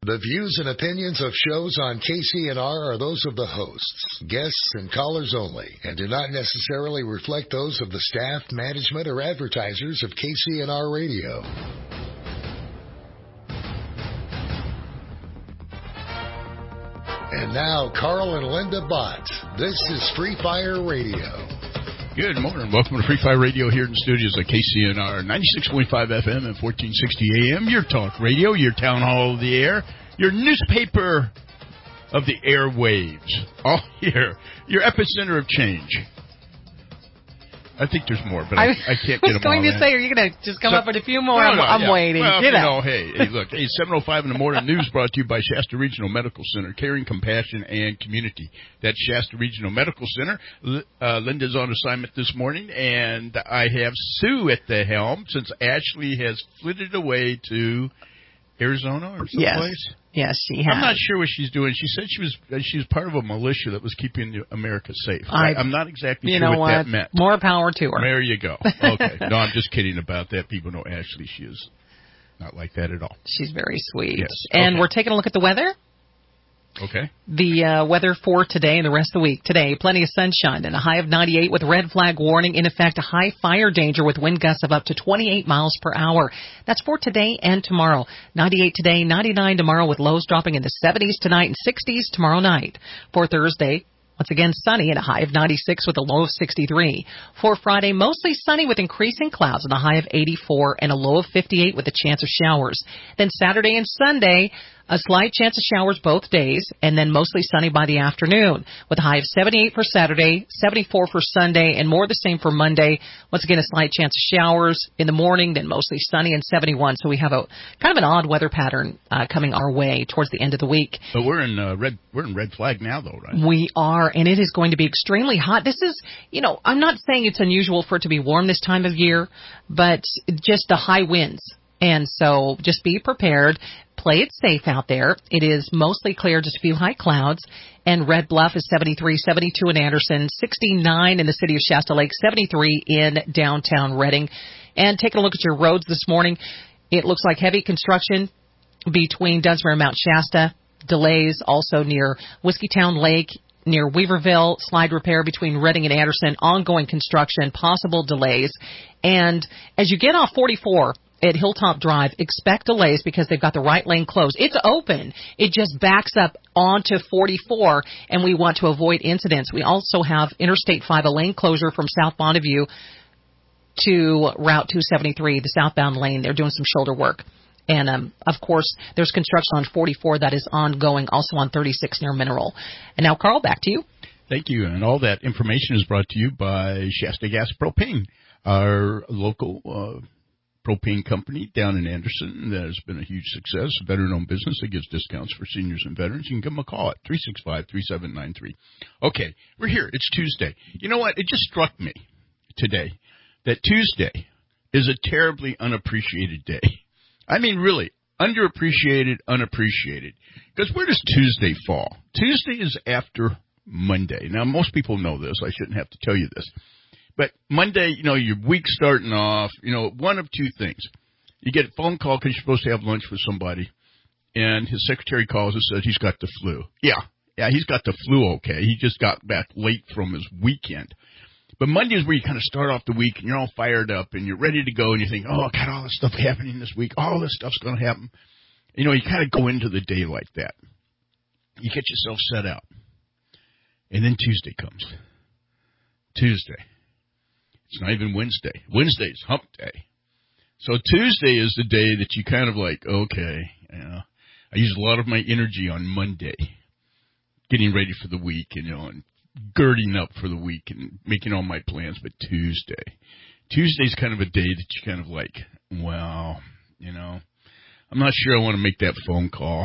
The views and opinions of shows on KCNR are those of the hosts, guests, and callers only, and do not necessarily reflect those of the staff, management, or advertisers of KCNR Radio. And now, Carl and Linda Bott. This is Free Fire Radio. Good morning. Welcome to Free Fire Radio here in the studios at KCNR 96.5 FM and 1460 AM. Your talk radio, your town hall of the air, your newspaper of the airwaves. All here. Your epicenter of change. I think there's more, but I can't get them all in. I was going to say, are you going to just come up with a few more? I'm waiting. Well, hey, look. Hey, 7:05 in the morning news brought to you by Shasta Regional Medical Center, caring, compassion, and community. That's Shasta Regional Medical Center. Linda's on assignment this morning, and I have Sue at the helm since Ashley has flitted away to Arizona or someplace. Yes, she has. I'm not sure what she's doing. She said she was part of a militia that was keeping America safe. I'm not exactly sure what that meant. More power to her. There you go. Okay. No, I'm just kidding about that. People know Ashley. She is not like that at all. She's very sweet. Yes. And we're taking a look at the weather. Okay. The weather for today and the rest of the week. Today, plenty of sunshine and a high of 98 with red flag warning. In effect, a high fire danger with wind gusts of up to 28 miles per hour. That's for today and tomorrow. 98 today, 99 tomorrow with lows dropping in the 70s tonight and 60s tomorrow night. For Thursday, once again, sunny and a high of 96 with a low of 63. For Friday, mostly sunny with increasing clouds and a high of 84 and a low of 58 with a chance of showers. Then Saturday and Sunday, a slight chance of showers both days, and then mostly sunny by the afternoon, with a high of 78 for Saturday, 74 for Sunday, and more the same for Monday. Once again, a slight chance of showers in the morning, then mostly sunny and 71. So we have a kind of an odd weather pattern coming our way towards the end of the week. But we're in red flag now, though, right? We are, and it is going to be extremely hot. This is, I'm not saying it's unusual for it to be warm this time of year, but just the high winds. And so just be prepared. Play it safe out there. It is mostly clear, just a few high clouds. And Red Bluff is 73, 72 in Anderson, 69 in the city of Shasta Lake, 73 in downtown Redding. And taking a look at your roads this morning, it looks like heavy construction between Dunsmere and Mount Shasta. Delays also near Whiskeytown Lake, near Weaverville, slide repair between Redding and Anderson, ongoing construction, possible delays. And as you get off 44 at Hilltop Drive, expect delays because they've got the right lane closed. It's open. It just backs up onto 44, and we want to avoid incidents. We also have Interstate 5, a lane closure from South Bonneview to Route 273, the southbound lane. They're doing some shoulder work. And, of course, there's construction on 44 that is ongoing, also on 36 near Mineral. And now, Carl, back to you. Thank you. And all that information is brought to you by Shasta Gas Propane, our local propane company down in Anderson that has been a huge success, a veteran-owned business that gives discounts for seniors and veterans. You can give them a call at 365-3793. Okay, we're here. It's Tuesday. You know what? It just struck me today that Tuesday is a terribly unappreciated day. I mean, really, underappreciated, unappreciated. Because where does Tuesday fall? Tuesday is after Monday. Now, most people know this. I shouldn't have to tell you this. But Monday, your week's starting off, one of two things. You get a phone call because you're supposed to have lunch with somebody, and his secretary calls and says he's got the flu. Yeah, he's got the flu, okay. He just got back late from his weekend. But Monday is where you kind of start off the week, and you're all fired up, and you're ready to go, and you think, I got all this stuff happening this week. All this stuff's going to happen. You kind of go into the day like that. You get yourself set out. And then Tuesday comes. Tuesday. It's not even Wednesday. Wednesday's hump day. So Tuesday is the day that you kind of like, okay, I use a lot of my energy on Monday, getting ready for the week, and girding up for the week and making all my plans. But Tuesday's kind of a day that you kind of like, well, I'm not sure I want to make that phone call.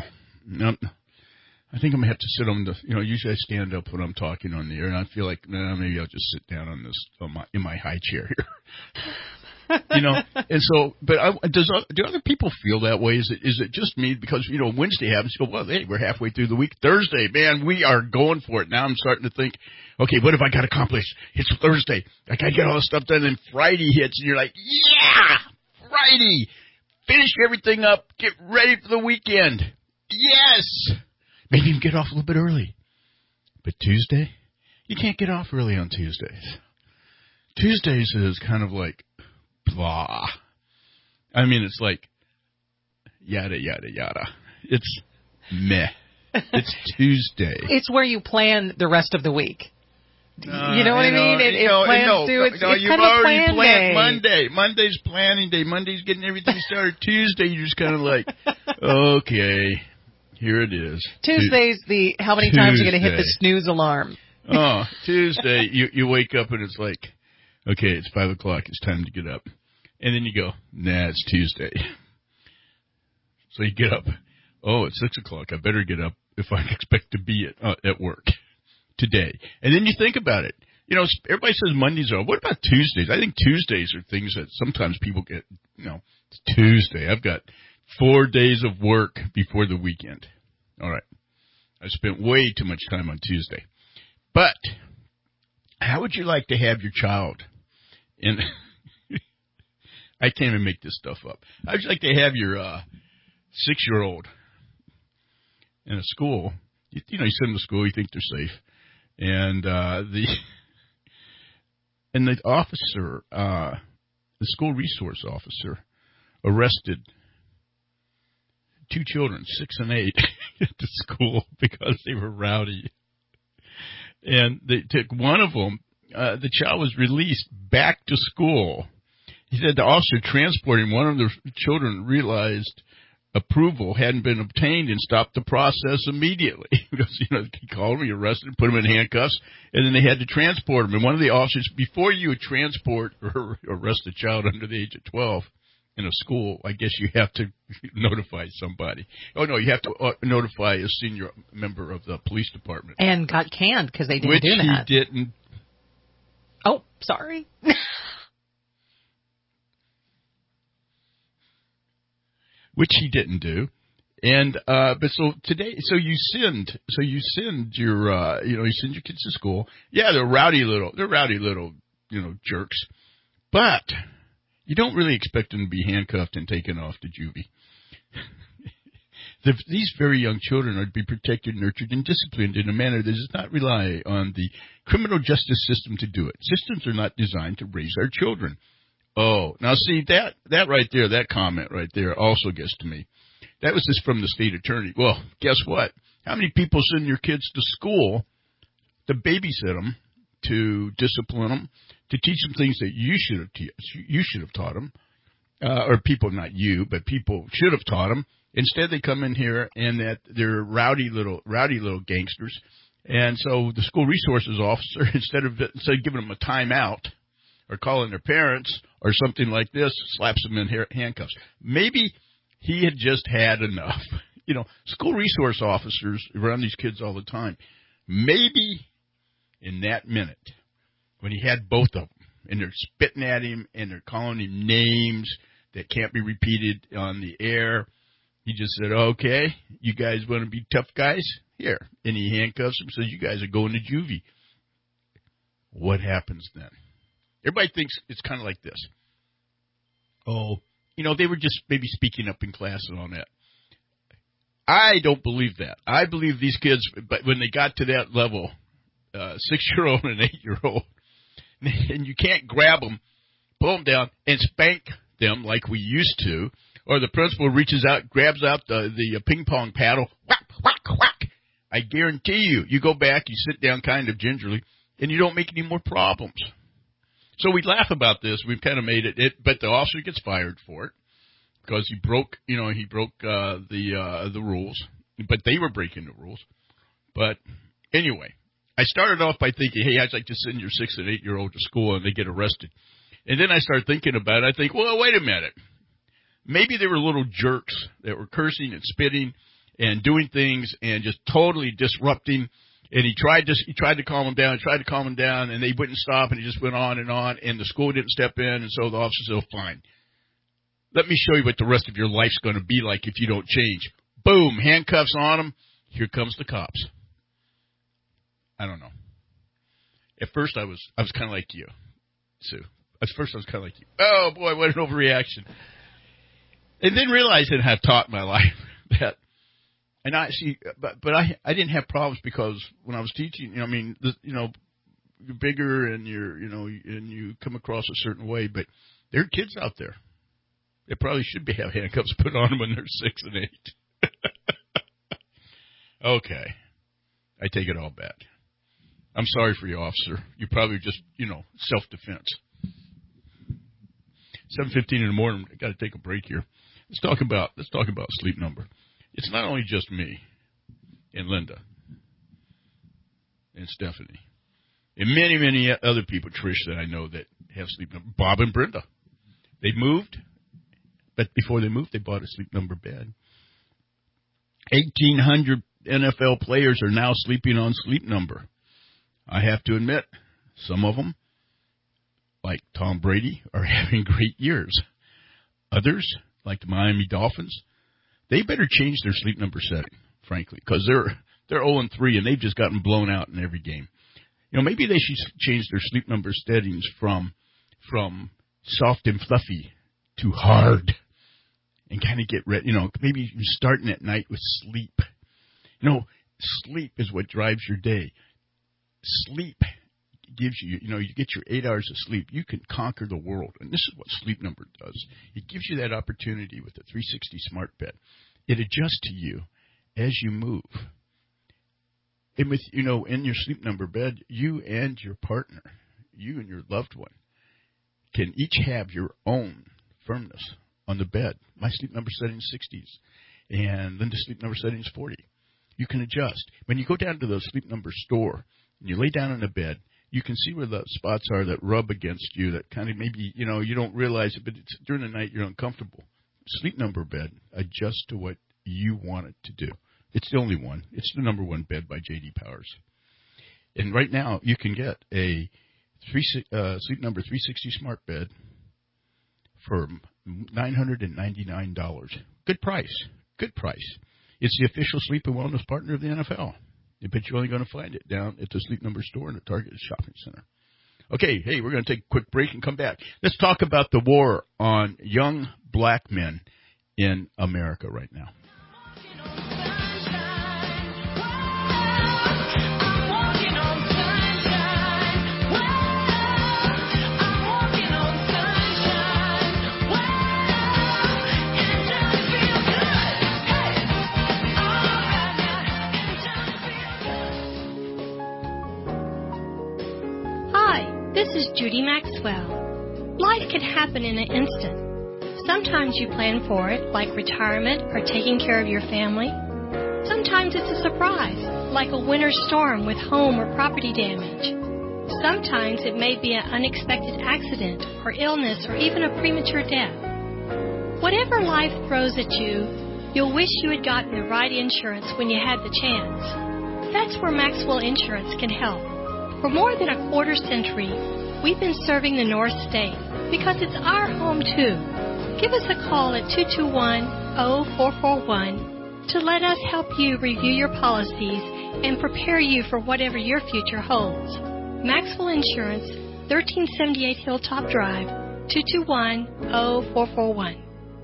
I think I'm going to have to sit on usually I stand up when I'm talking on the air, and I feel like, maybe I'll just sit down on this, in my high chair here. And so, but do other people feel that way? Is it just me? Because, Wednesday happens, you go, well, hey, we're halfway through the week. Thursday, man, we are going for it. Now I'm starting to think, okay, what have I got accomplished? It's Thursday. I got to get all this stuff done. And Friday hits, and you're like, yeah, Friday. Finish everything up. Get ready for the weekend. Yes! Maybe even get off a little bit early. But Tuesday? You can't get off early on Tuesdays. Tuesdays is kind of like blah. I mean, it's like yada, yada, yada. It's meh. It's Tuesday. It's where you plan the rest of the week. You know what I mean? It's kind of a plan day. Monday. Monday's planning day. Monday's getting everything started. Tuesday, you're just kind of like, okay, here it is. Tuesday's how many times you're going to hit the snooze alarm. Oh, Tuesday, you wake up and it's like, okay, it's 5 o'clock. It's time to get up. And then you go, nah, it's Tuesday. So you get up. Oh, it's 6 o'clock. I better get up if I expect to be at work today. And then you think about it. You know, everybody says Mondays are. What about Tuesdays? I think Tuesdays are things that sometimes people get, it's Tuesday. I've got 4 days of work before the weekend. All right. I spent way too much time on Tuesday. But how would you like to have your child in I can't even make this stuff up. How would you like to have your 6-year-old in a school? You send them to school, you think they're safe. And the officer, the school resource officer, arrested 2 children, 6 and 8, at the school because they were rowdy. And they took one of them. The child was released back to school. He said the officer transporting one of the children realized approval hadn't been obtained and stopped the process immediately. Because, he called him, he arrested him, put him in handcuffs, and then they had to transport him. And one of the officers, before you would transport or arrest a child under the age of 12 in a school, I guess you have to notify somebody. Oh, no, you have to notify a senior member of the police department. And got canned because they didn't do that. Which he didn't. Oh, sorry. Which he didn't do. And, but so today, you send your, you send your kids to school. Yeah, they're rowdy little, jerks. But you don't really expect them to be handcuffed and taken off to juvie. These very young children are to be protected, nurtured, and disciplined in a manner that does not rely on the criminal justice system to do it. Systems are not designed to raise our children. Oh, now see, that right there, that comment right there also gets to me. That was just from the state attorney. Well, guess what? How many people send your kids to school to babysit them, to discipline them, to teach them things that you should have taught them, or people, not you, but people should have taught them. Instead, they come in here and that they're rowdy little gangsters. And so the school resources officer, instead of giving them a timeout or calling their parents or something like this, slaps them in handcuffs. Maybe he had just had enough. School resource officers around these kids all the time. Maybe in that minute, when he had both of them, and they're spitting at him, and they're calling him names that can't be repeated on the air, he just said, okay, you guys want to be tough guys? Here. And he handcuffs them, says, you guys are going to juvie. What happens then? Everybody thinks it's kind of like this. Oh, they were just maybe speaking up in class and all that. I don't believe that. I believe these kids, but when they got to that level, 6-year-old and 8-year-old, and you can't grab them, pull them down, and spank them like we used to, or the principal reaches out, grabs out the ping pong paddle, whack, whack, whack. I guarantee you go back, you sit down kind of gingerly, and you don't make any more problems. So we laugh about this. We've kind of made it, but the officer gets fired for it because he broke the rules. But they were breaking the rules. But anyway, I started off by thinking, hey, I'd like to send your 6 and 8-year-old to school and they get arrested. And then I start thinking about it. I think, well, wait a minute. Maybe they were little jerks that were cursing and spitting and doing things and just totally disrupting. And he tried to calm them down, and they wouldn't stop, and he just went on, and the school didn't step in, and so the officer said, oh, fine. Let me show you what the rest of your life's going to be like if you don't change. Boom, handcuffs on him. Here comes the cops. I don't know. At first, I was kind of like you, Sue. At first, I was kind of like you. Oh, boy, what an overreaction. And then realizing I've taught my life that And I see, but I didn't have problems because when I was teaching, you're bigger and and you come across a certain way, but there are kids out there. They probably should have handcuffs put on them when they're 6 and 8. Okay. I take it all back. I'm sorry for you, officer. You probably just, self-defense. 7:15 in the morning. I got to take a break here. Let's talk about Sleep Number. It's not only just me and Linda and Stephanie and many, many other people, Trish, that I know that have Sleep Number. Bob and Brenda. They moved, but before they moved, they bought a Sleep Number bed. 1,800 NFL players are now sleeping on Sleep Number. I have to admit, some of them, like Tom Brady, are having great years. Others, like the Miami Dolphins, they better change their Sleep Number setting, frankly, because they're 0-3 and they've just gotten blown out in every game. Maybe they should change their Sleep Number settings from soft and fluffy to hard and kind of get ready. Maybe you're starting at night with sleep. Sleep is what drives your day. Sleep gives you, you get your 8 hours of sleep. You can conquer the world. And this is what Sleep Number does. It gives you that opportunity with the 360 smart bed. It adjusts to you as you move. And with, in your Sleep Number bed, you and your partner, you and your loved one, can each have your own firmness on the bed. My Sleep Number setting is 60s, and Linda's Sleep Number setting is 40. You can adjust. When you go down to the Sleep Number store and you lay down in the bed, you can see where the spots are that rub against you that kind of maybe, you don't realize it, but during the night you're uncomfortable. Sleep Number bed adjusts to what you want it to do. It's the only one. It's the number one bed by J.D. Powers. And right now you can get a Sleep Number 360 smart bed for $999. Good price. Good price. It's the official sleep and wellness partner of the NFL. But you're only going to find it down at the Sleep Number store in the Target Shopping Center. Okay, hey, we're going to take a quick break and come back. Let's talk about the war on young black men in America right now. This is Judy Maxwell. Life can happen in an instant. Sometimes you plan for it, like retirement or taking care of your family. Sometimes it's a surprise, like a winter storm with home or property damage. Sometimes it may be an unexpected accident or illness or even a premature death. Whatever life throws at you, you'll wish you had gotten the right insurance when you had the chance. That's where Maxwell Insurance can help. For more than a quarter century, we've been serving the North State because it's our home, too. Give us a call at 221-0441 to let us help you review your policies and prepare you for whatever your future holds. Maxwell Insurance, 1378 Hilltop Drive, 221-0441.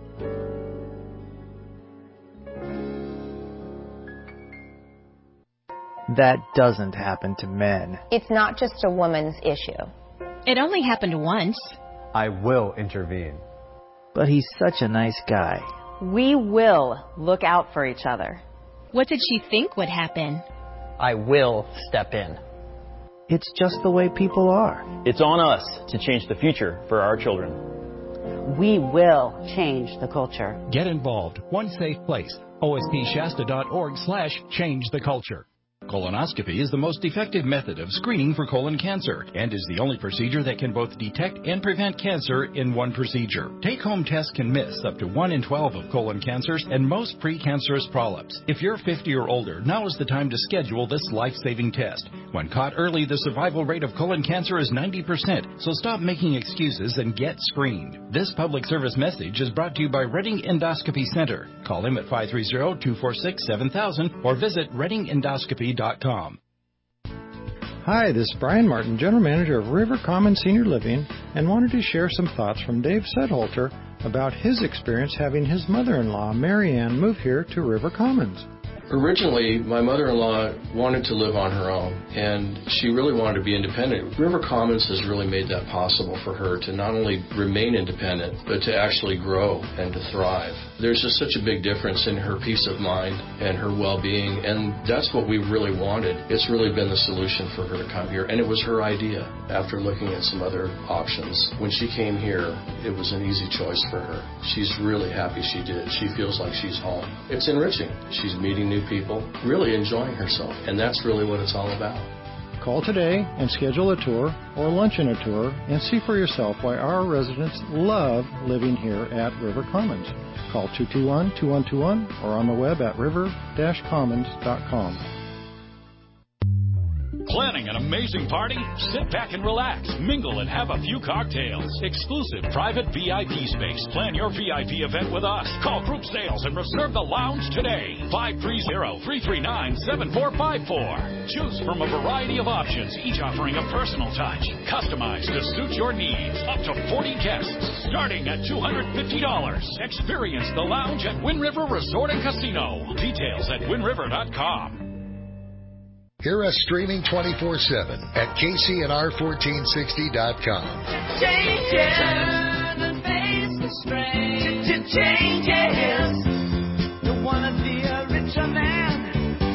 That doesn't happen to men. It's not just a woman's issue. It only happened once. I will intervene. But he's such a nice guy. We will look out for each other. What did she think would happen? I will step in. It's just the way people are. It's on us to change the future for our children. We will change the culture. Get involved. One safe place. ospshasta.org/change the culture. Colonoscopy is the most effective method of screening for colon cancer and is the only procedure that can both detect and prevent cancer in one procedure. Take-home tests can miss up to 1 in 12 of colon cancers and most precancerous polyps. If you're 50 or older, now is the time to schedule this life-saving test. When caught early, the survival rate of colon cancer is 90%, so stop making excuses and get screened. This public service message is brought to you by Redding Endoscopy Center. Call them at 530-246-7000 or visit reddingendoscopy.com. Hi, this is Brian Martin, General Manager of River Commons Senior Living, and wanted to share some thoughts from Dave Sedholter about his experience having his mother-in-law, Mary Ann, move here to River Commons. Originally, my mother-in-law wanted to live on her own, and she really wanted to be independent. River Commons has really made that possible for her to not only remain independent, but to actually grow and to thrive. There's just such a big difference in her peace of mind and her well-being, and that's what we really wanted. It's really been the solution for her to come here, and it was her idea after looking at some other options. When she came here, it was an easy choice for her. She's really happy she did. She feels like she's home. It's enriching. She's meeting new people, really enjoying herself, and that's really what it's all about. Call today and schedule a tour or lunch and a tour and see for yourself why our residents love living here at River Commons. Call 221-2121 or on the web at river-commons.com. Planning an amazing party? Sit back and relax, mingle and have a few cocktails. Exclusive private VIP space. Plan your VIP event with us. Call Group Sales and reserve the lounge today. 530-339-7454. Choose from a variety of options, each offering a personal touch. Customized to suit your needs. Up to 40 guests, starting at $250. Experience the lounge at Wind River Resort and Casino. Details at windriver.com. Hear us streaming 24/7 at KCNR1460.com. Changes. Changes. Don't want to be a richer man.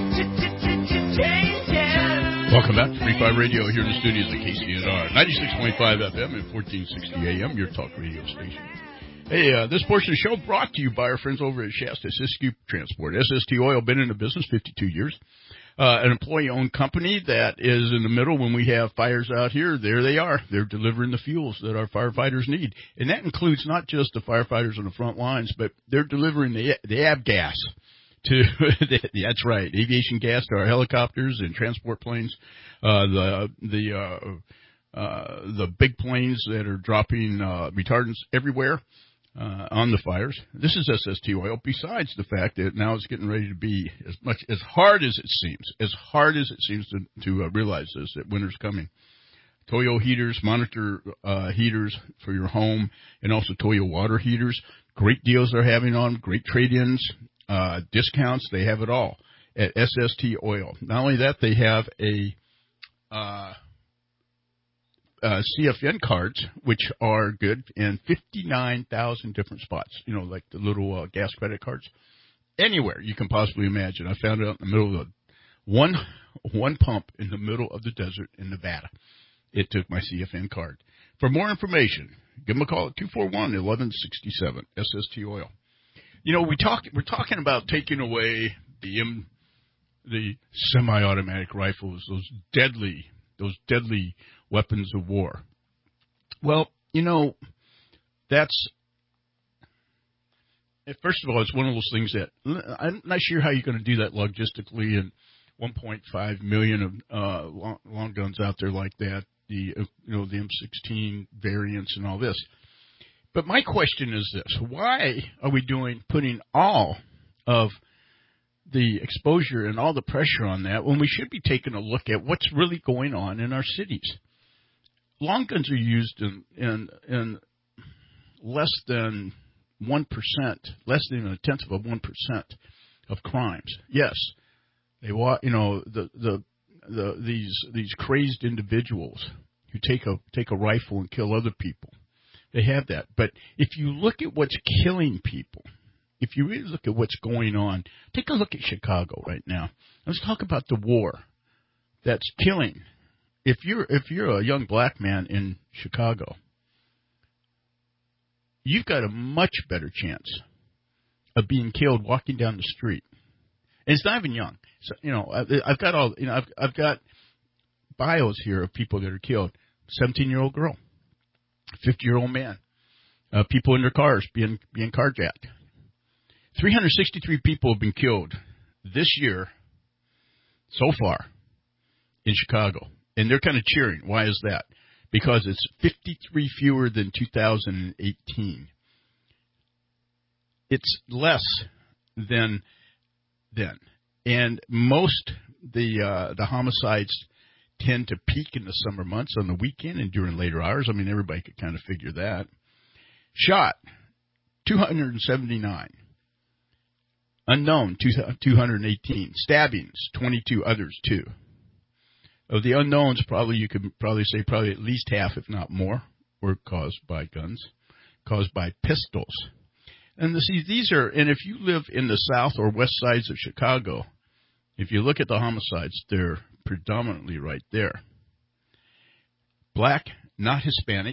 Changes. Welcome back to Free 5 Radio here in the studios at KCNR 96.5 FM and 1460 AM, your talk radio station. Hey, this portion of the show brought to you by our friends over at Shasta Siskiyou Transport. SST Oil, been in the business 52 years. An employee-owned company that is in the middle when we have fires out here. There they are. They're delivering the fuels that our firefighters need. And that includes not just the firefighters on the front lines, but they're delivering the avgas to, that's right, aviation gas to our helicopters and transport planes, the big planes that are dropping retardants everywhere. On the fires. This is SST Oil, besides the fact that now it's getting ready to be as hard as it seems to realize this, that winter's coming. Toyo heaters, monitor heaters for your home, and also Toyo water heaters. Great deals they're having on, great trade-ins, discounts, they have it all at SST Oil. Not only that, they have a CFN cards, which are good in 59,000 different spots, like the little gas credit cards. Anywhere you can possibly imagine. I found it out in the middle of one pump in the middle of the desert in Nevada. It took my CFN card. For more information, give them a call at 241-1167, SST Oil. We're talking about taking away the semi-automatic rifles, those deadly weapons of war. Well, that's, first of all, it's one of those things that I'm not sure how you're going to do that logistically, and 1.5 million of long guns out there like that, the M16 variants and all this. But my question is this: why are we putting all of the exposure and all the pressure on that when we should be taking a look at what's really going on in our cities? Long guns are used in less than 1%, less than a tenth of 1% of crimes. Yes, they these crazed individuals who take a rifle and kill other people. They have that. But if you look at what's killing people, if you really look at what's going on, take a look at Chicago right now. Let's talk about the war that's killing. If you're a young black man in Chicago, you've got a much better chance of being killed walking down the street. And it's not even young. So, I've got bios here of people that are killed. 17-year-old girl, 50-year-old man, people in their cars being carjacked. 363 people have been killed this year so far in Chicago. And they're kind of cheering. Why is that? Because it's 53 fewer than 2018. It's less than then. And most the homicides tend to peak in the summer months on the weekend and during later hours. I mean, everybody could kind of figure that. Shot, 279. Unknown, 218. Stabbings, 22. Others, 2. Of the unknowns, you could say at least half, if not more, were caused by guns, caused by pistols. And these are, and if you live in the south or west sides of Chicago, if you look at the homicides, they're predominantly right there. Black, not Hispanic,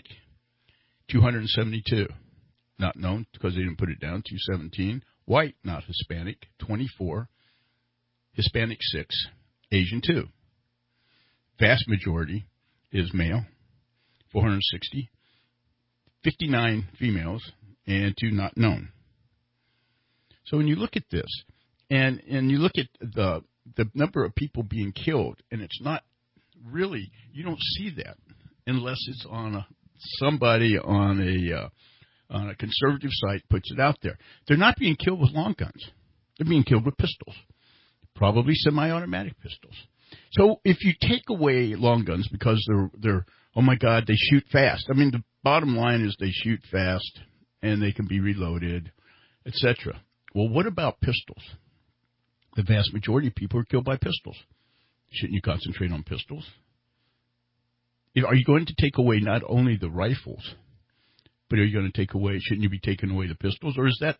272. Not known because they didn't put it down, 217. White, not Hispanic, 24. Hispanic, 6. Asian, 2. Vast majority is male, 460. 59 females, and 2 not known. So when you look at this, and you look at the number of people being killed, and it's not really, you don't see that unless it's on somebody on a conservative site puts it out there. They're not being killed with long guns. They're being killed with pistols, probably semi-automatic pistols. So if you take away long guns because they're oh my God, they shoot fast. I mean, the bottom line is they shoot fast and they can be reloaded, etc. Well, what about pistols? The vast majority of people are killed by pistols. Shouldn't you concentrate on pistols? Are you going to take away not only the rifles, but are you going to take away? Shouldn't you be taking away the pistols, or is that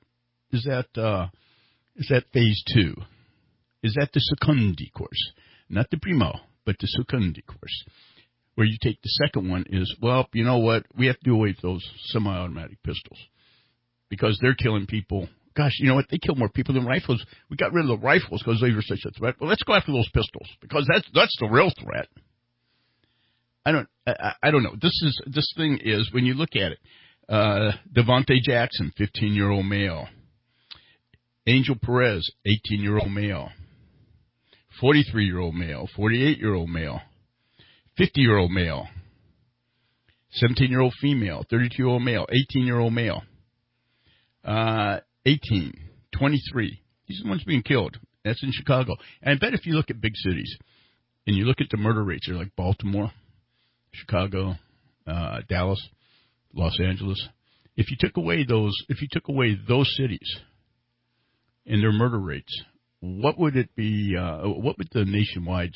phase 2? Is that the Secundi course, not the Primo, but the Secundi course, where you take the second one is, well, you know what? We have to do away with those semi-automatic pistols because they're killing people. Gosh, you know what? They kill more people than rifles. We got rid of the rifles because they were such a threat. Well, let's go after those pistols because that's the real threat. I don't know. This thing is, when you look at it, Devontae Jackson, 15-year-old male. Angel Perez, 18-year-old male. 43-year-old male. 48-year-old male. 50-year-old male. 17-year-old female. 32-year-old male. 18-year-old male. 18, 23. These are the ones being killed. That's in Chicago. And I bet if you look at big cities and you look at the murder rates, they're like Baltimore, Chicago, Dallas, Los Angeles. If you took away those cities and their murder rates, what would it be? What would the nationwide?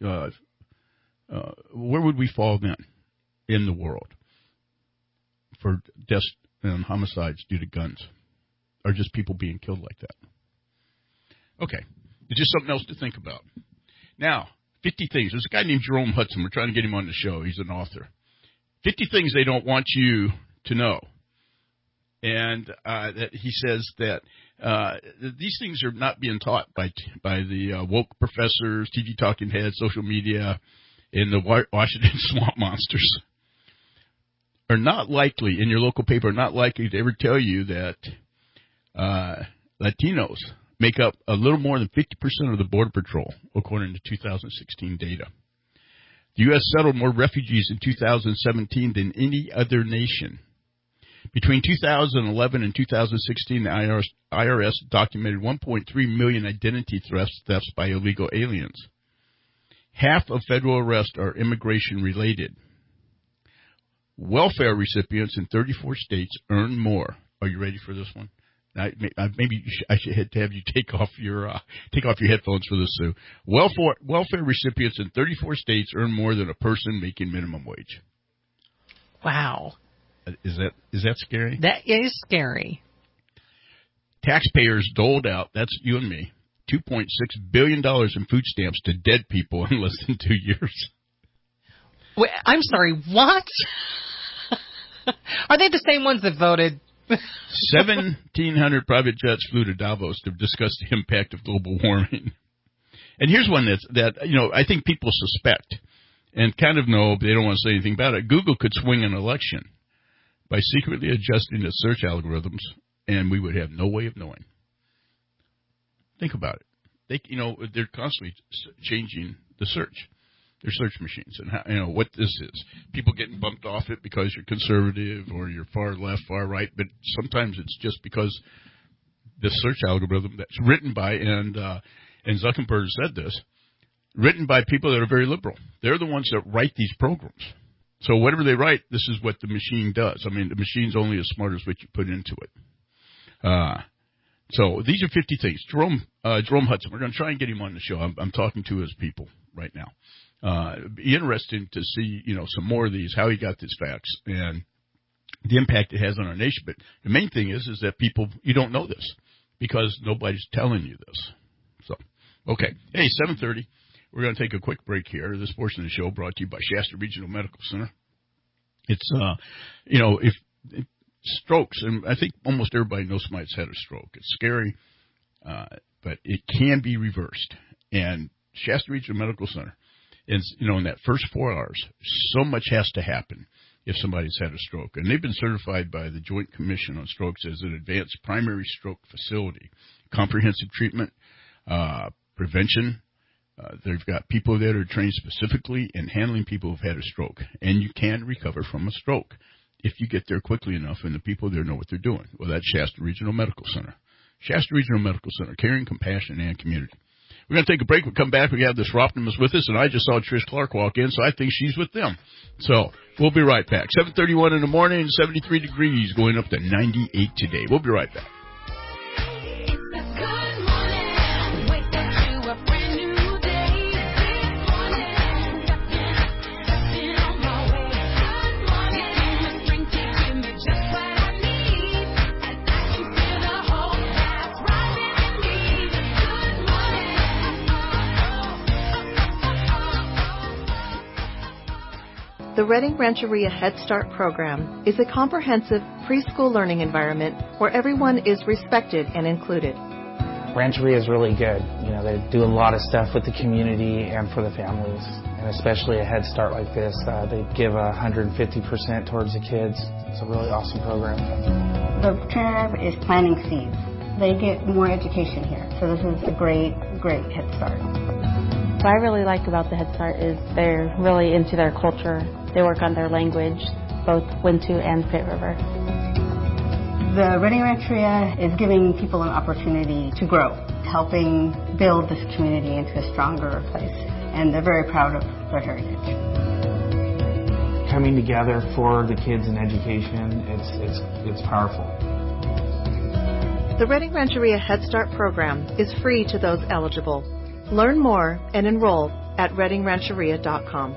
Where would we fall then in the world for deaths and homicides due to guns? Or just people being killed like that? Okay. It's just something else to think about. Now, 50 things. There's a guy named Jerome Hudson. We're trying to get him on the show. He's an author. 50 things they don't want you to know. And that he says that these things are not being taught by the woke professors, TV talking heads, social media, and the Washington swamp monsters. Are not likely, in your local paper, are not likely to ever tell you that Latinos make up a little more than 50% of the Border Patrol, according to 2016 data. The U.S. settled more refugees in 2017 than any other nation. Between 2011 and 2016, the IRS documented 1.3 million identity thefts by illegal aliens. Half of federal arrests are immigration-related. Welfare recipients in 34 states earn more. Are you ready for this one? Maybe I should have you take off your headphones for this, Sue. Welfare recipients in 34 states earn more than a person making minimum wage. Wow. Is that scary? That is scary. Taxpayers doled out, that's you and me, $2.6 billion in food stamps to dead people in less than 2 years. Wait, I'm sorry, what? Are they the same ones that voted? 1,700 private jets flew to Davos to discuss the impact of global warming. And here's one that I think people suspect and kind of know, but they don't want to say anything about it. Google could swing an election by secretly adjusting its search algorithms, and we would have no way of knowing. Think about it. They're constantly changing the search. Their search machines, and how, what this is. People getting bumped off it because you're conservative or you're far left, far right, but sometimes it's just because the search algorithm that's written by, and Zuckerberg said this, written by people that are very liberal. They're the ones that write these programs. So whatever they write, this is what the machine does. I mean, the machine's only as smart as what you put into it. So these are 50 things. Jerome Hudson, we're going to try and get him on the show. I'm talking to his people right now. Be interesting to see, some more of these, how he got these facts and the impact it has on our nation. But the main thing is that people, you don't know this because nobody's telling you this. So, okay. Hey, 7:30. We're going to take a quick break here. This portion of the show brought to you by Shasta Regional Medical Center. It's, if strokes, and I think almost everybody knows somebody's had a stroke. It's scary, but it can be reversed. And Shasta Regional Medical Center, is, in that first 4 hours, so much has to happen if somebody's had a stroke. And they've been certified by the Joint Commission on Strokes as an advanced primary stroke facility. Comprehensive treatment, prevention. They've got people that are trained specifically in handling people who've had a stroke. And you can recover from a stroke if you get there quickly enough and the people there know what they're doing. Well, that's Shasta Regional Medical Center. Shasta Regional Medical Center, caring, compassion, and community. We're going to take a break. We'll come back. We have this Optimus with us, and I just saw Trish Clark walk in, so I think she's with them. So we'll be right back. 7:31 in the morning, 73 degrees, going up to 98 today. We'll be right back. The Redding Rancheria Head Start program is a comprehensive preschool learning environment where everyone is respected and included. Rancheria is really good. They do a lot of stuff with the community and for the families, and especially a Head Start like this. They give 150% towards the kids. It's a really awesome program. The trainer is planting seeds. They get more education here, so this is a great Head Start. What I really like about the Head Start is they're really into their culture. They work on their language, both Wintu and Pitt River. The Redding Rancheria is giving people an opportunity to grow, helping build this community into a stronger place, and they're very proud of their heritage. Coming together for the kids in education, it's powerful. The Redding Rancheria Head Start program is free to those eligible. Learn more and enroll at reddingrancheria.com.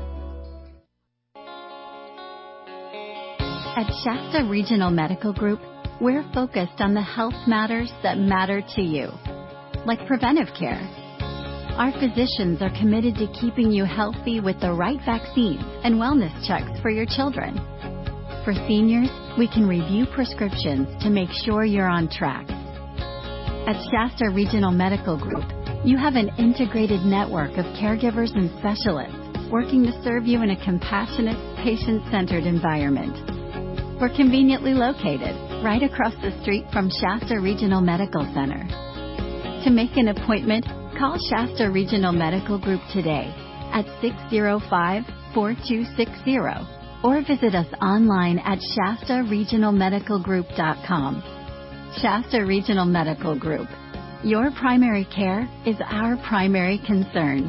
At Shasta Regional Medical Group, we're focused on the health matters that matter to you, like preventive care. Our physicians are committed to keeping you healthy with the right vaccines and wellness checks for your children. For seniors, we can review prescriptions to make sure you're on track. At Shasta Regional Medical Group, you have an integrated network of caregivers and specialists working to serve you in a compassionate, patient-centered environment. We're conveniently located right across the street from Shasta Regional Medical Center. To make an appointment, call Shasta Regional Medical Group today at 605-4260 or visit us online at shastaregionalmedicalgroup.com. Shasta Regional Medical Group. Your primary care is our primary concern.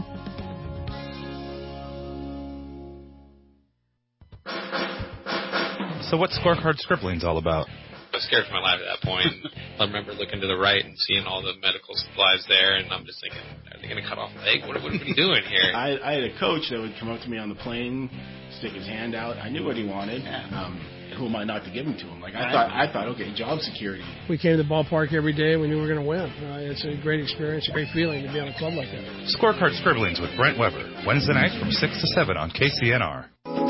So what's Scorecard Scribblings all about? I was scared for my life at that point. I remember looking to the right and seeing all the medical supplies there, and I'm just thinking, are they going to cut off a leg? What are we doing here? I had a coach that would come up to me on the plane, stick his hand out. I knew what he wanted. Who am I not to give him to him? I thought, okay, job security. We came to the ballpark every day. We knew we were going to win. It's a great experience, a great feeling to be on a club like that. Scorecard Scribblings with Brent Weber, Wednesday nights from 6 to 7 on KCNR.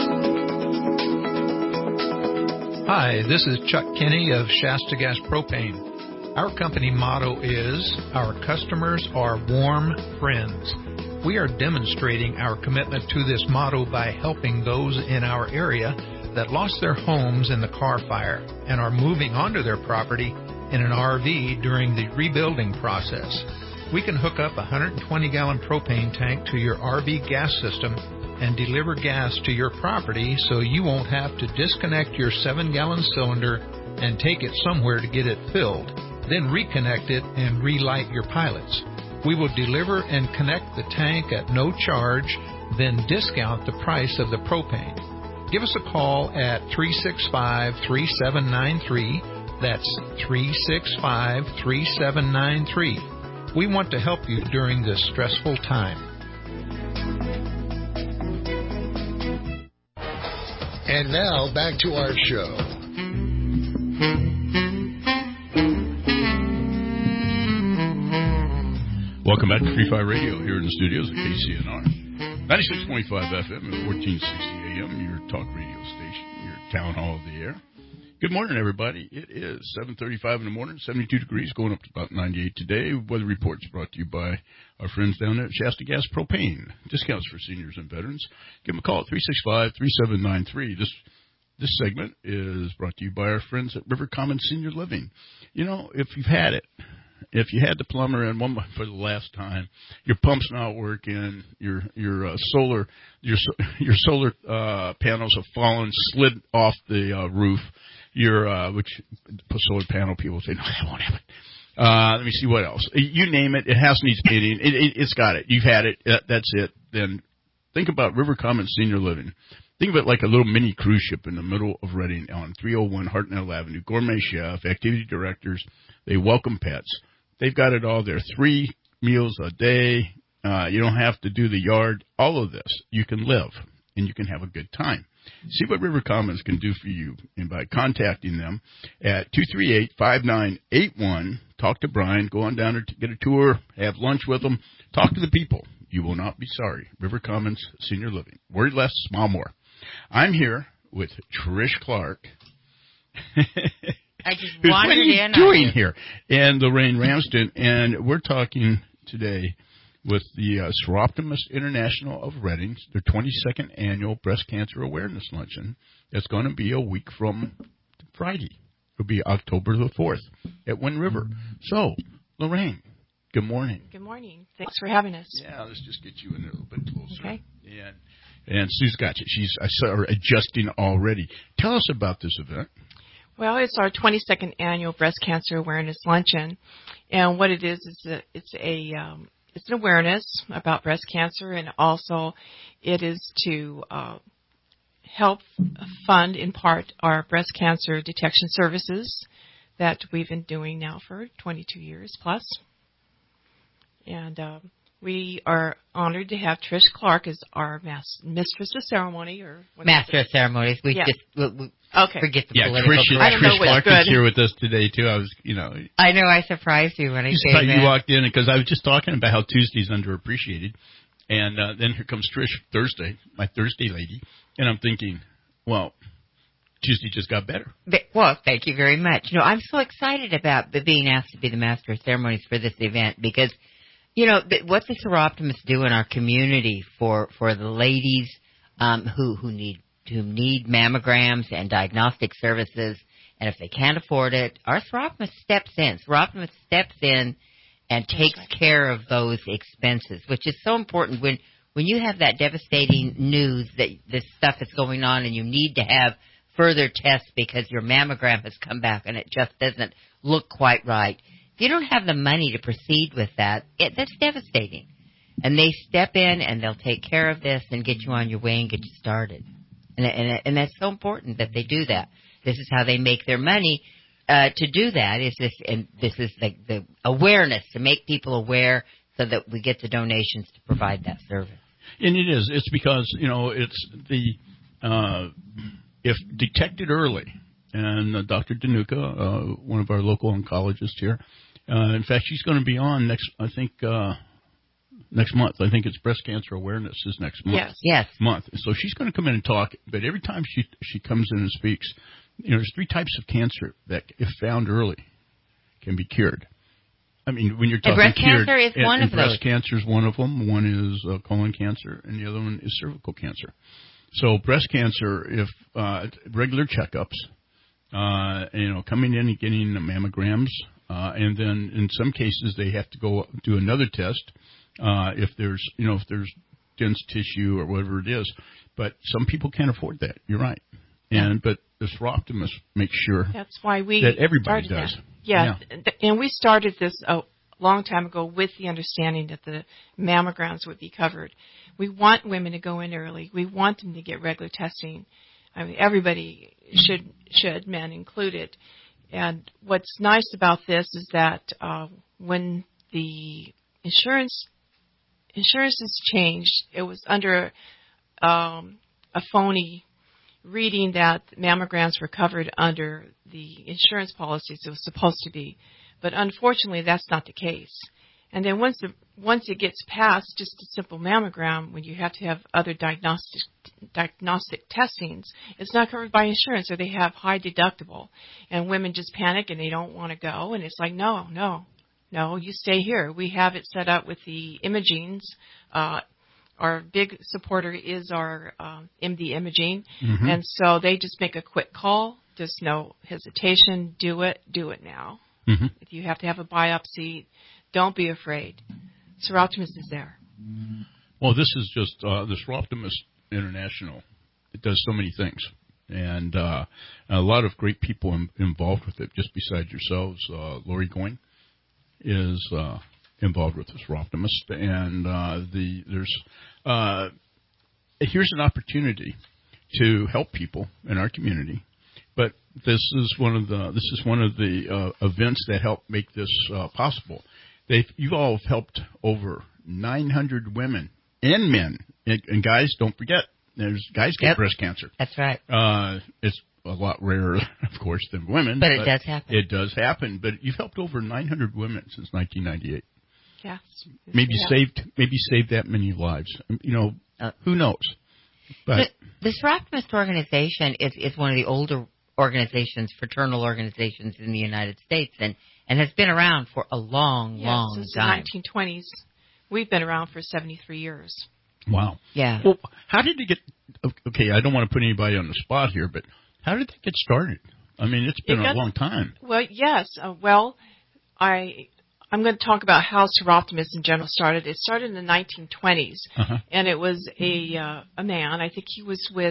Hi, this is Chuck Kinney of Shasta Gas Propane. Our company motto is, our customers are warm friends. We are demonstrating our commitment to this motto by helping those in our area that lost their homes in the Carr Fire and are moving onto their property in an RV during the rebuilding process. We can hook up a 120-gallon propane tank to your RV gas system and deliver gas to your property so you won't have to disconnect your 7-gallon cylinder and take it somewhere to get it filled, then reconnect it and relight your pilots. We will deliver and connect the tank at no charge, then discount the price of the propane. Give us a call at 365-3793 That's 365-3793. We want to help you during this stressful time. And now, back to our show. Welcome back to Free Fire Radio here in the studios of KCNR. 96.5 FM and 1460 AM, your talk radio station, your town hall of the air. Good morning, everybody. It is 7:35 in the morning, 72 degrees, going up to about 98 today. Weather reports brought to you by our friends down there at Shasta Gas Propane. Discounts for seniors and veterans. Give them a call at 365-3793. This segment is brought to you by our friends at River Commons Senior Living. You know, if you've had it, if you had the plumber in one for the last time, your pump's not working, your solar panels have fallen, slid off the roof. Which solar panel people say, no, that won't happen. Let me see what else. You name it. It needs painting. It's got it. You've had it. That's it. Then think about River Commons Senior Living. Think of it like a little mini cruise ship in the middle of Reading on 301 Hartnell Avenue. Gourmet chef, activity directors. They welcome pets. They've got it all there. 3 meals a day. You don't have to do the yard. All of this. You can live and you can have a good time. See what River Commons can do for you and by contacting them at 238-5981. Talk to Brian. Go on down there to get a tour. Have lunch with them. Talk to the people. You will not be sorry. River Commons Senior Living. Worry less, smile more. I'm here with Trish Clark. I just wandered in. What are you doing here? And Lorraine Ramsden. And we're talking today with the Seroptimus International of Reading, their 22nd annual breast cancer awareness luncheon. That's going to be a week from Friday. It'll be October the 4th at Wind River. So, Lorrain, good morning. Good morning. Thanks for having us. Yeah, let's just get you in a little bit closer. Okay. And Sue's got you. I saw her adjusting already. Tell us about this event. Well, it's our 22nd annual breast cancer awareness luncheon, and what it is it's an awareness about breast cancer, and also it is to help fund in part our breast cancer detection services that we've been doing now for 22 years plus. And we are honored to have Trish Clark as our mistress of ceremony, or master of ceremonies. We just forget the political. Trish Clark is here with us today too. I know I surprised you when I came in. You walked in because I was just talking about how Tuesday's underappreciated, and then here comes Trish Thursday, my Thursday lady, and I'm thinking, well, Tuesday just got better. Well, thank you very much. I'm so excited about being asked to be the master of ceremonies for this event because. What the Seroptimus do in our community for the ladies who need mammograms and diagnostic services, and if they can't afford it, our Seroptimus steps in. Seroptimus steps in and takes care of those expenses, which is so important when you have that devastating news that this stuff is going on and you need to have further tests because your mammogram has come back and it just doesn't look quite right. If you don't have the money to proceed with that, that's devastating. And they step in and they'll take care of this and get you on your way and get you started. And that's so important that they do that. This is how they make their money to do that. This is the awareness, to make people aware so that we get the donations to provide that service. And it is. It's because, it's if detected early, and Dr. Danuka, one of our local oncologists here, in fact, she's going to be on next month. I think it's Breast Cancer Awareness is next month. Yes. Month. So she's going to come in and talk, but every time she comes in and speaks, there's 3 types of cancer that, if found early, can be cured. I mean, when you're talking breast cured, cancer is one of those. Breast cancer is one of them. One is colon cancer, and the other one is cervical cancer. So breast cancer, if regular checkups, coming in and getting the mammograms. And then in some cases they have to go do another test if there's dense tissue or whatever it is. But some people can't afford that. You're right. But the Seroptimus makes sure that's why that everybody does. That. Yeah, and we started this a long time ago with the understanding that the mammograms would be covered. We want women to go in early. We want them to get regular testing. I mean, everybody should, men included. And what's nice about this is that when the insurance is changed, it was under a phony reading that mammograms were covered under the insurance policies it was supposed to be. But unfortunately, that's not the case. And then once it gets past just a simple mammogram, when you have to have other diagnostic testings, it's not covered by insurance, or they have high deductible. And women just panic and they don't want to go. And it's like, no, you stay here. We have it set up with the imagings. Our big supporter is our MD Imaging. Mm-hmm. And so they just make a quick call. Just no hesitation. Do it now. Mm-hmm. If you have to have a biopsy, don't be afraid. Seroptimus is there. Well, this is just the Seroptimus International. It does so many things, and a lot of great people involved with it. Just besides yourselves, Lori Goyne is involved with the Seroptimus, and here's an opportunity to help people in our community. But this is one of the events that help make this possible. You all have helped over 900 women and men, and guys. Don't forget, guys get breast cancer. That's right. It's a lot rarer, of course, than women, but it does happen. It does happen. But you've helped over 900 women since 1998. Yes. Maybe saved that many lives. Who knows? But the Seroptimus organization is one of the older organizations, fraternal organizations in the United States, and has been around for a long since time. the 1920s. We've been around for 73 years. Wow. Yeah. Well, how did it get? Okay, I don't want to put anybody on the spot here, but how did that get started? I mean, it's been a long time. Well, yes. I'm going to talk about how Seroptimus in general started. It started in the 1920s, and it was a man. I think he was with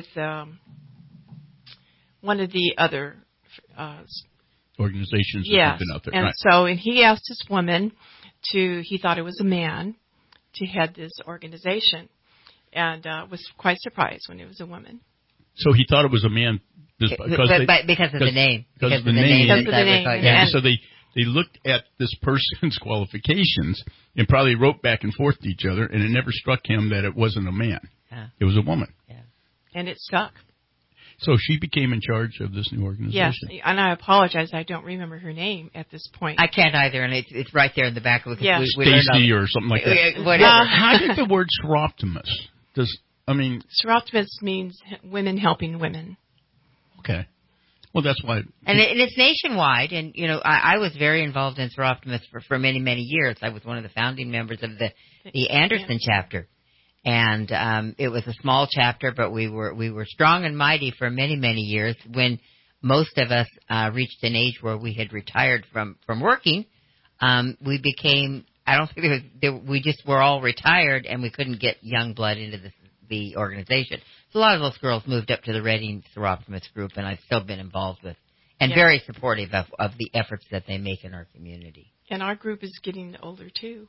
one of the other organizations that have been out there. And right. and he asked this woman he thought it was a man, to head this organization, and was quite surprised when it was a woman. So he thought it was a man because of the name. Because of the name. And so they looked at this person's qualifications and probably wrote back and forth to each other, and it never struck him that it wasn't a man. Yeah. It was a woman. Yeah. And it stuck. So she became in charge of this new organization. Yes, and I apologize. I don't remember her name at this point. I can't either, and it's right there in the back. Stacy or something like that. Whatever. How did the word Seroptimus? Seroptimus means women helping women. Okay. Well, that's why. And it's nationwide, and I was very involved in Seroptimus for many, many years. I was one of the founding members of the Anderson chapter. And it was a small chapter, but we were strong and mighty for many, many years. When most of us reached an age where we had retired from working, we became. I don't think we just were all retired, and we couldn't get young blood into the organization. So a lot of those girls moved up to the Reading Seroptimus group, and I've still been involved with, and very supportive of the efforts that they make in our community. And our group is getting older, too.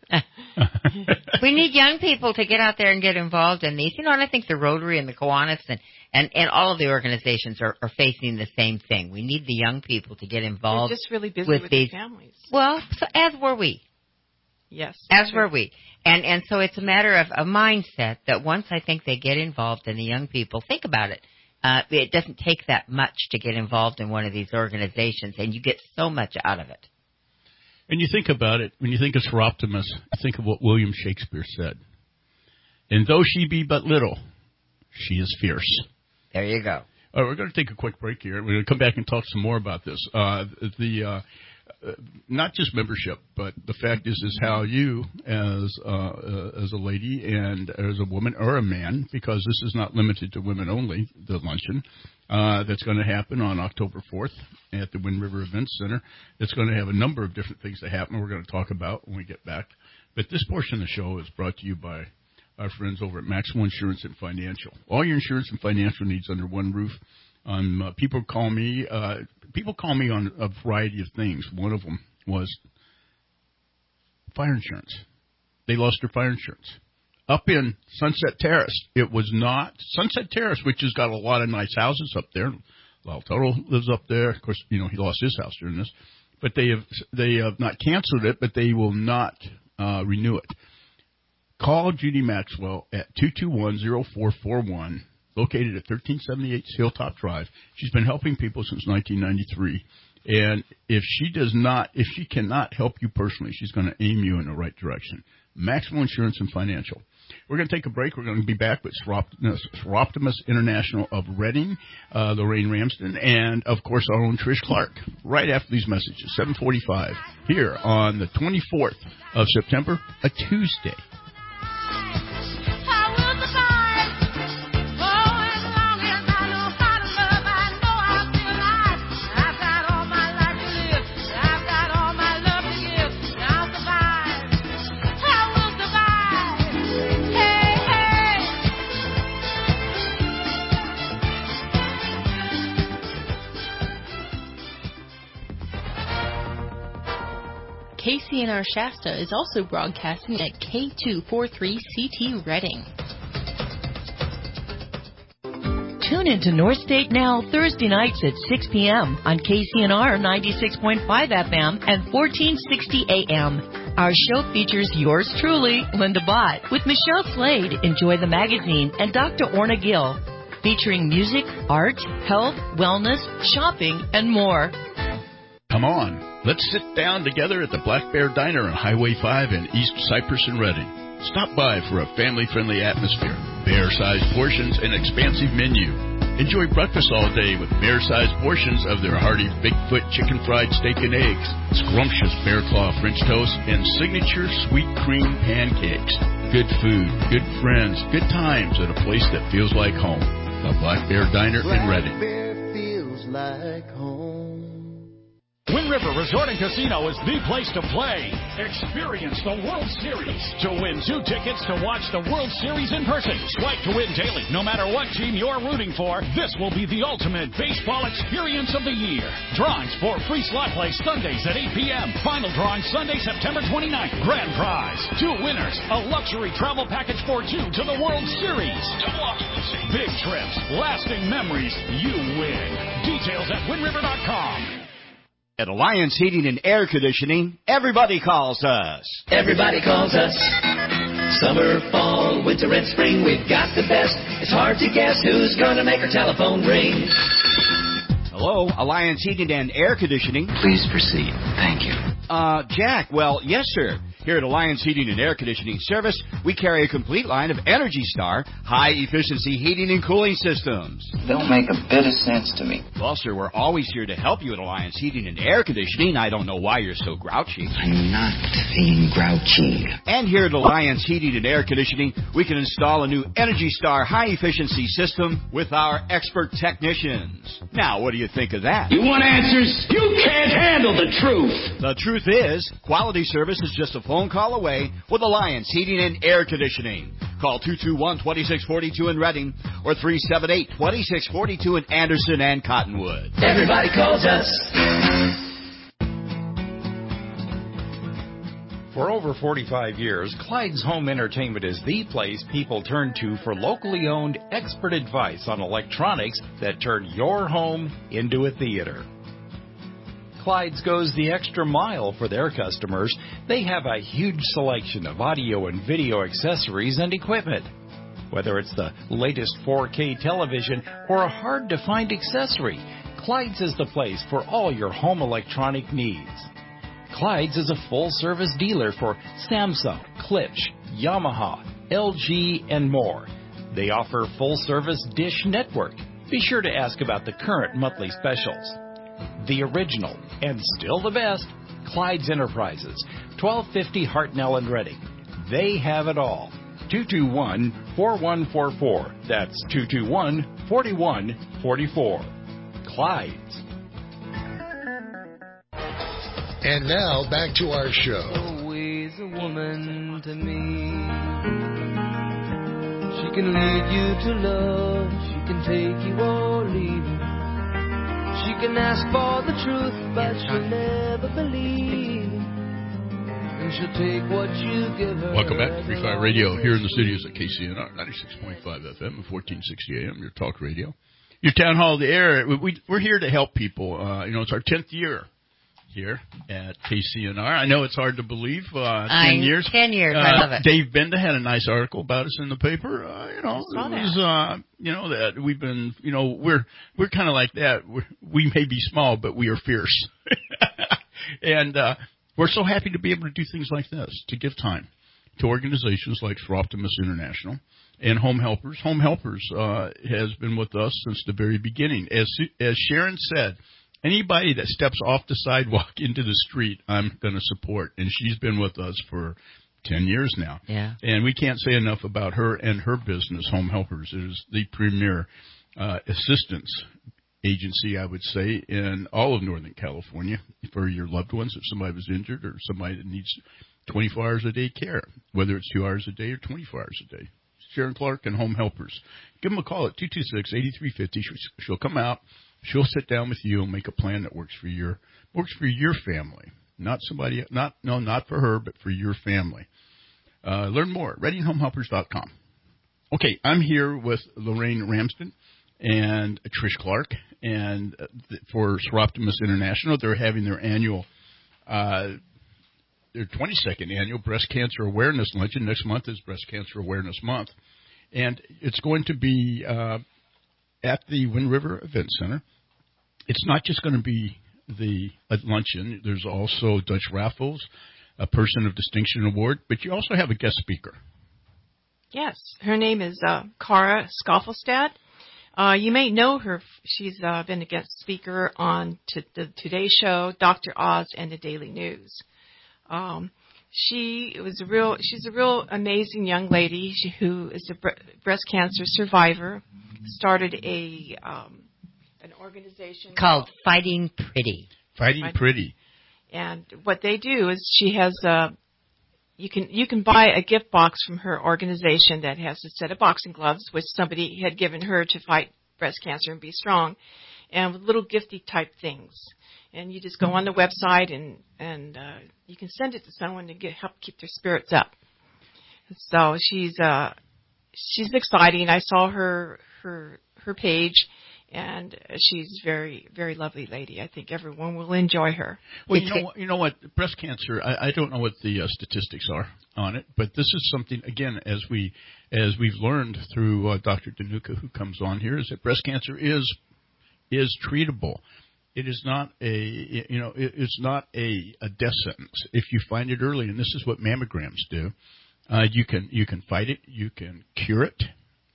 We need young people to get out there and get involved in these. And I think the Rotary and the Kiwanis and all of the organizations are facing the same thing. We need the young people to get involved. They're just really busy with these their families. Well, so as were we. Yes. As were we. And so it's a matter of a mindset that once I think they get involved in the young people, think about it. It doesn't take that much to get involved in one of these organizations, and you get so much out of it. And you think about it, when you think of Seroptimus, think of what William Shakespeare said. And though she be but little, she is fierce. There you go. All right, we're going to take a quick break here. We're going to come back and talk some more about this. Not just membership, but the fact is how you, as a lady and as a woman or a man, because this is not limited to women only, the luncheon, that's going to happen on October 4th at the Wind River Events Center. It's going to have a number of different things that happen we're going to talk about when we get back. But this portion of the show is brought to you by our friends over at Maxwell Insurance and Financial. All your insurance and financial needs under one roof. People call me on a variety of things. One of them was fire insurance. They lost their fire insurance. Up in Sunset Terrace, it was not Sunset Terrace, which has got a lot of nice houses up there, a Lyle Tuttle lives up there. Of course, he lost his house during this. But they have not canceled it, but they will not renew it. Call Judy Maxwell at 221-0441, located at 1378 Hilltop Drive. She's been helping people since 1993. And if she cannot help you personally, she's going to aim you in the right direction. Maxwell Insurance and Financial. We're going to take a break. We're going to be back with Seroptimus International of Reading, Lorraine Ramsden, and, of course, our own Trish Clark, right after these messages, 7:45, here on the 24th of September, a Tuesday. KCNR Shasta is also broadcasting at K243CT Reading. Tune into North State Now Thursday nights at 6 p.m. on KCNR 96.5 FM and 1460 AM. Our show features yours truly, Linda Bott, with Michelle Slade, Enjoy the Magazine, and Dr. Orna Gill, featuring music, art, health, wellness, shopping, and more. Come on, let's sit down together at the Black Bear Diner on Highway 5 in East Cypress and Reading. Stop by for a family-friendly atmosphere, bear-sized portions, and expansive menu. Enjoy breakfast all day with bear-sized portions of their hearty Bigfoot chicken fried steak and eggs, scrumptious bear claw French toast, and signature sweet cream pancakes. Good food, good friends, good times at a place that feels like home. The Black Bear Diner in Reading. Black Bear feels like home. Wind River Resort and Casino is the place to play. Experience the World Series. To win 2 tickets to watch the World Series in person. Swipe to win daily. No matter what team you're rooting for, this will be the ultimate baseball experience of the year. Drawings for free slot play Sundays at 8 p.m. Final drawing Sunday, September 29th. Grand prize. 2 winners. A luxury travel package for 2 to the World Series. Double occupancy. Big trips. Lasting memories. You win. Details at windriver.com. At Alliance Heating and Air Conditioning, everybody calls us. Everybody calls us. Summer, fall, winter, and spring, we've got the best. It's hard to guess who's gonna make our telephone ring. Hello, Alliance Heating and Air Conditioning. Please proceed. Thank you. Jack, well, yes, sir. Here at Alliance Heating and Air Conditioning Service, we carry a complete line of Energy Star high-efficiency heating and cooling systems. Don't make a bit of sense to me. Well, sir, we're always here to help you at Alliance Heating and Air Conditioning. I don't know why you're so grouchy. I'm not being grouchy. And here at Alliance Heating and Air Conditioning, we can install a new Energy Star high-efficiency system with our expert technicians. Now, what do you think of that? You want answers? You can't handle the truth. The truth is, quality service is just a phone call away with Alliance Heating and Air Conditioning. Call 221-2642 in Reading or 378-2642 in Anderson and Cottonwood. Everybody calls us. For over 45 years, Clyde's Home Entertainment is the place people turn to for locally owned expert advice on electronics that turn your home into a theater. Clyde's goes the extra mile for their customers. They have a huge selection of audio and video accessories and equipment. Whether it's the latest 4K television or a hard-to-find accessory, Clyde's is the place for all your home electronic needs. Clyde's is a full-service dealer for Samsung, Klipsch, Yamaha, LG, and more. They offer full-service Dish Network. Be sure to ask about the current monthly specials. The original, and still the best, Clyde's Enterprises, 1250 Hartnell and Reading. They have it all. 221-4144. That's 221-4144. Clyde's. And now, back to our show. Always a woman to me. She can lead you to love. She can take you or leave you. She can ask for the truth, but she'll never believe. And she'll take what you give her. Welcome back to Free Fire Radio here in the studios at KCNR 96.5 FM and 1460 AM, your talk radio. Your town hall of the air. We're here to help people. It's our 10th year here at KCNR. I know it's hard to believe. 10 years. 10 years. I love it. Dave Benda had a nice article about us in the paper. That we've been, we're kind of like that. We may be small, but we are fierce. And we're so happy to be able to do things like this, to give time to organizations like Soroptimist International and Home Helpers. Home Helpers has been with us since the very beginning. As Sharon said, anybody that steps off the sidewalk into the street, I'm going to support. And she's been with us for 10 years now. Yeah. And we can't say enough about her and her business. Home Helpers is the premier assistance agency, I would say, in all of Northern California for your loved ones if somebody was injured or somebody that needs 24 hours a day care, whether it's 2 hours a day or 24 hours a day. Sharon Clark and Home Helpers. Give them a call at 226-8350. She'll come out. She'll sit down with you and make a plan that works for your family. Not for her, but for your family. Learn more at ReadingHomeHelpers.com. Okay, I'm here with Lorraine Ramsden and Trish Clark, and for Soroptimist International, they're having their annual, their 22nd annual Breast Cancer Awareness Luncheon. Next month is Breast Cancer Awareness Month, and it's going to be at the Wind River Event Center. It's not just going to be a luncheon. There's also Dutch raffles, a Person of Distinction Award, but you also have a guest speaker. Yes, her name is Cara Skoffelstad. You may know her. She's been a guest speaker on the Today Show, Dr. Oz, and the Daily News. She's a real amazing young lady who is a breast cancer survivor. Started an organization called Fighting Pretty. Fighting Pretty. And what they do is she has you can buy a gift box from her organization that has a set of boxing gloves, which somebody had given her to fight breast cancer and be strong, and with little gifty type things. And you just go on the website and you can send it to someone to help keep their spirits up. So she's exciting. I saw her page. And she's very, very lovely lady. I think everyone will enjoy her. Well, you know what? Breast cancer. I don't know what the statistics are on it, but this is something again as we've learned through Dr. Danuka, who comes on here, is that breast cancer is treatable. It is not it's not a death sentence if you find it early, and this is what mammograms do. You can fight it, you can cure it,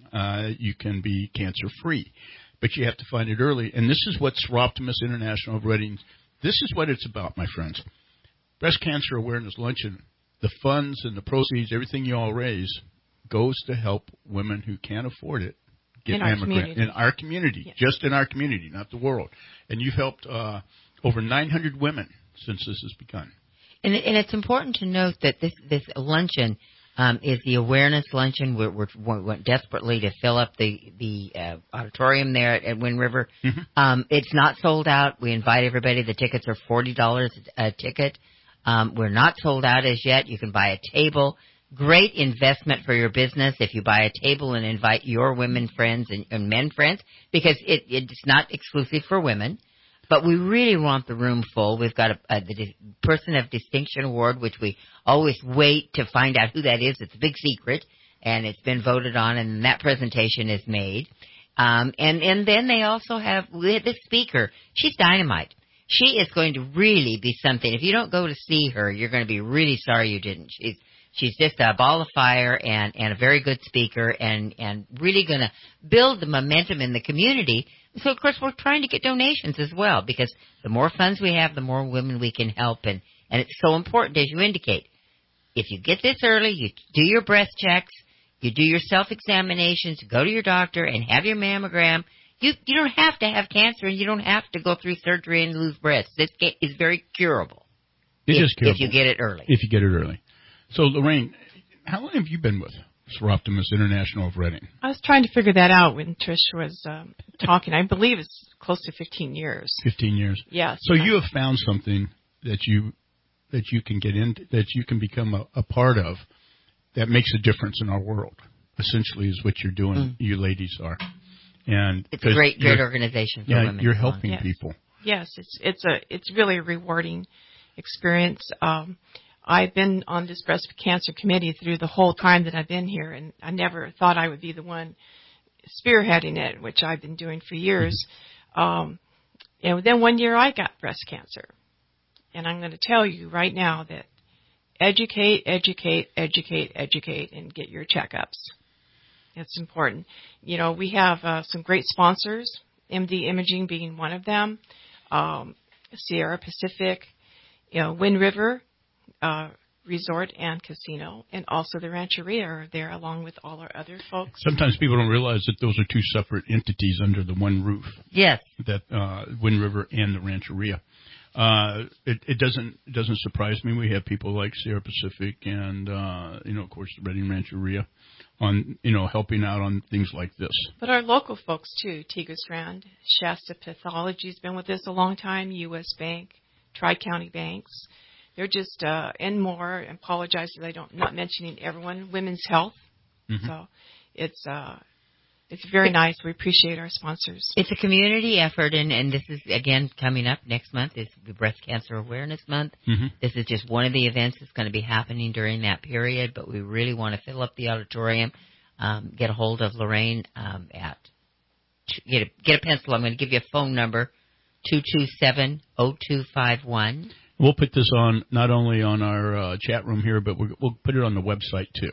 you can be cancer free. But you have to find it early. And this is what Soroptimist International of Reading, this is what it's about, my friends. Breast Cancer Awareness Luncheon, the funds and the proceeds, everything you all raise, goes to help women who can't afford it get mammograms. In our community, yes. Just in our community, not the world. And you've helped over 900 women since this has begun. And it's important to note that this luncheon is the awareness luncheon. We went desperately to fill up the auditorium there at Wind River. Mm-hmm. It's not sold out. We invite everybody. The tickets are $40 a ticket. We're not sold out as yet. You can buy a table. Great investment for your business if you buy a table and invite your women friends and men friends, because it's not exclusive for women. But we really want the room full. We've got the Person of Distinction Award, which we always wait to find out who that is. It's a big secret, and it's been voted on, and that presentation is made. And then they also have this speaker. She's dynamite. She is going to really be something. If you don't go to see her, you're going to be really sorry you didn't. She's just a ball of fire and a very good speaker and really going to build the momentum in the community. So, of course, we're trying to get donations as well, because the more funds we have, the more women we can help. And it's so important, as you indicate. If you get this early, you do your breast checks, you do your self-examinations, go to your doctor and have your mammogram. You don't have to have cancer, and you don't have to go through surgery and lose breasts. This is very curable. It is curable. If you get it early. If you get it early. So, Lorraine, how long have you been with Soroptimist International of Reading? I was trying to figure that out when Trish was talking. I believe it's close to 15 years. 15 years. Yes. So you have found something that you can get into, that you can become a part of, that makes a difference in our world. Essentially, is what you're doing. You ladies are. And it's a great organization for women. You're helping people. Yes, it's really a rewarding experience. I've been on this breast cancer committee through the whole time that I've been here, and I never thought I would be the one spearheading it, which I've been doing for years. And then one year I got breast cancer. And I'm going to tell you right now that educate, and get your checkups. It's important. We have some great sponsors, MD Imaging being one of them, Sierra Pacific, Wind River Resort and Casino, and also the Rancheria are there along with all our other folks. Sometimes people don't realize that those are two separate entities under the one roof. Yes. That Wind River and the Rancheria. It doesn't surprise me. We have people like Sierra Pacific and of course the Redding Rancheria on helping out on things like this. But our local folks too, Tigris Strand, Shasta Pathology's been with us a long time, U.S. Bank, Tri-County Banks. They're just and more. I apologize that not mentioning everyone. Women's Health. Mm-hmm. So it's very nice. We appreciate our sponsors. It's a community effort, and this is, again, coming up next month is the Breast Cancer Awareness Month. Mm-hmm. This is just one of the events that's going to be happening during that period, but we really want to fill up the auditorium. Get a hold of Lorraine get a pencil. I'm going to give you a phone number, 227-0251. We'll put this on not only on our chat room here, but we'll put it on the website too.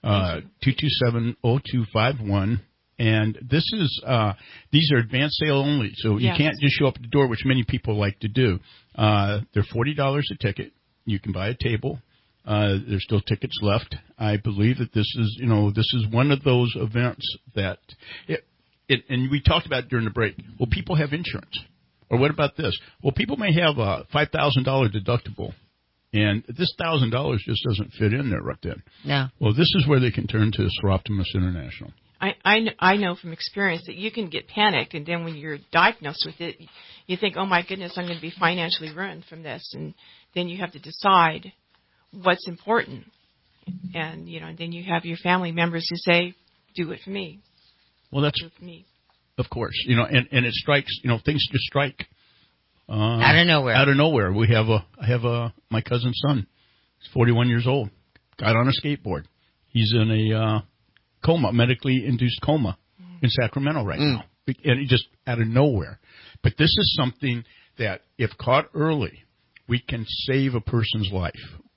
227-0251. And this is these are advance sale only, so you can't just show up at the door, which many people like to do. They're $40 a ticket. You can buy a table. There's still tickets left. I believe that this is one of those events that and we talked about it during the break. Well, people have insurance. Or what about this? Well, people may have a $5,000 deductible, and this $1,000 just doesn't fit in there right then. No. Well, this is where they can turn to Soroptimist International. I know from experience that you can get panicked, and then when you're diagnosed with it, you think, oh, my goodness, I'm going to be financially ruined from this. And then you have to decide what's important. And, then you have your family members who say, do it for me. Well, that's... Do it for me. Of course, and it strikes, things just strike out of nowhere. Out of nowhere. I have my cousin's son. He's 41 years old. Got on a skateboard. He's in a coma, medically induced coma in Sacramento right now, and he just out of nowhere. But this is something that, if caught early, we can save a person's life.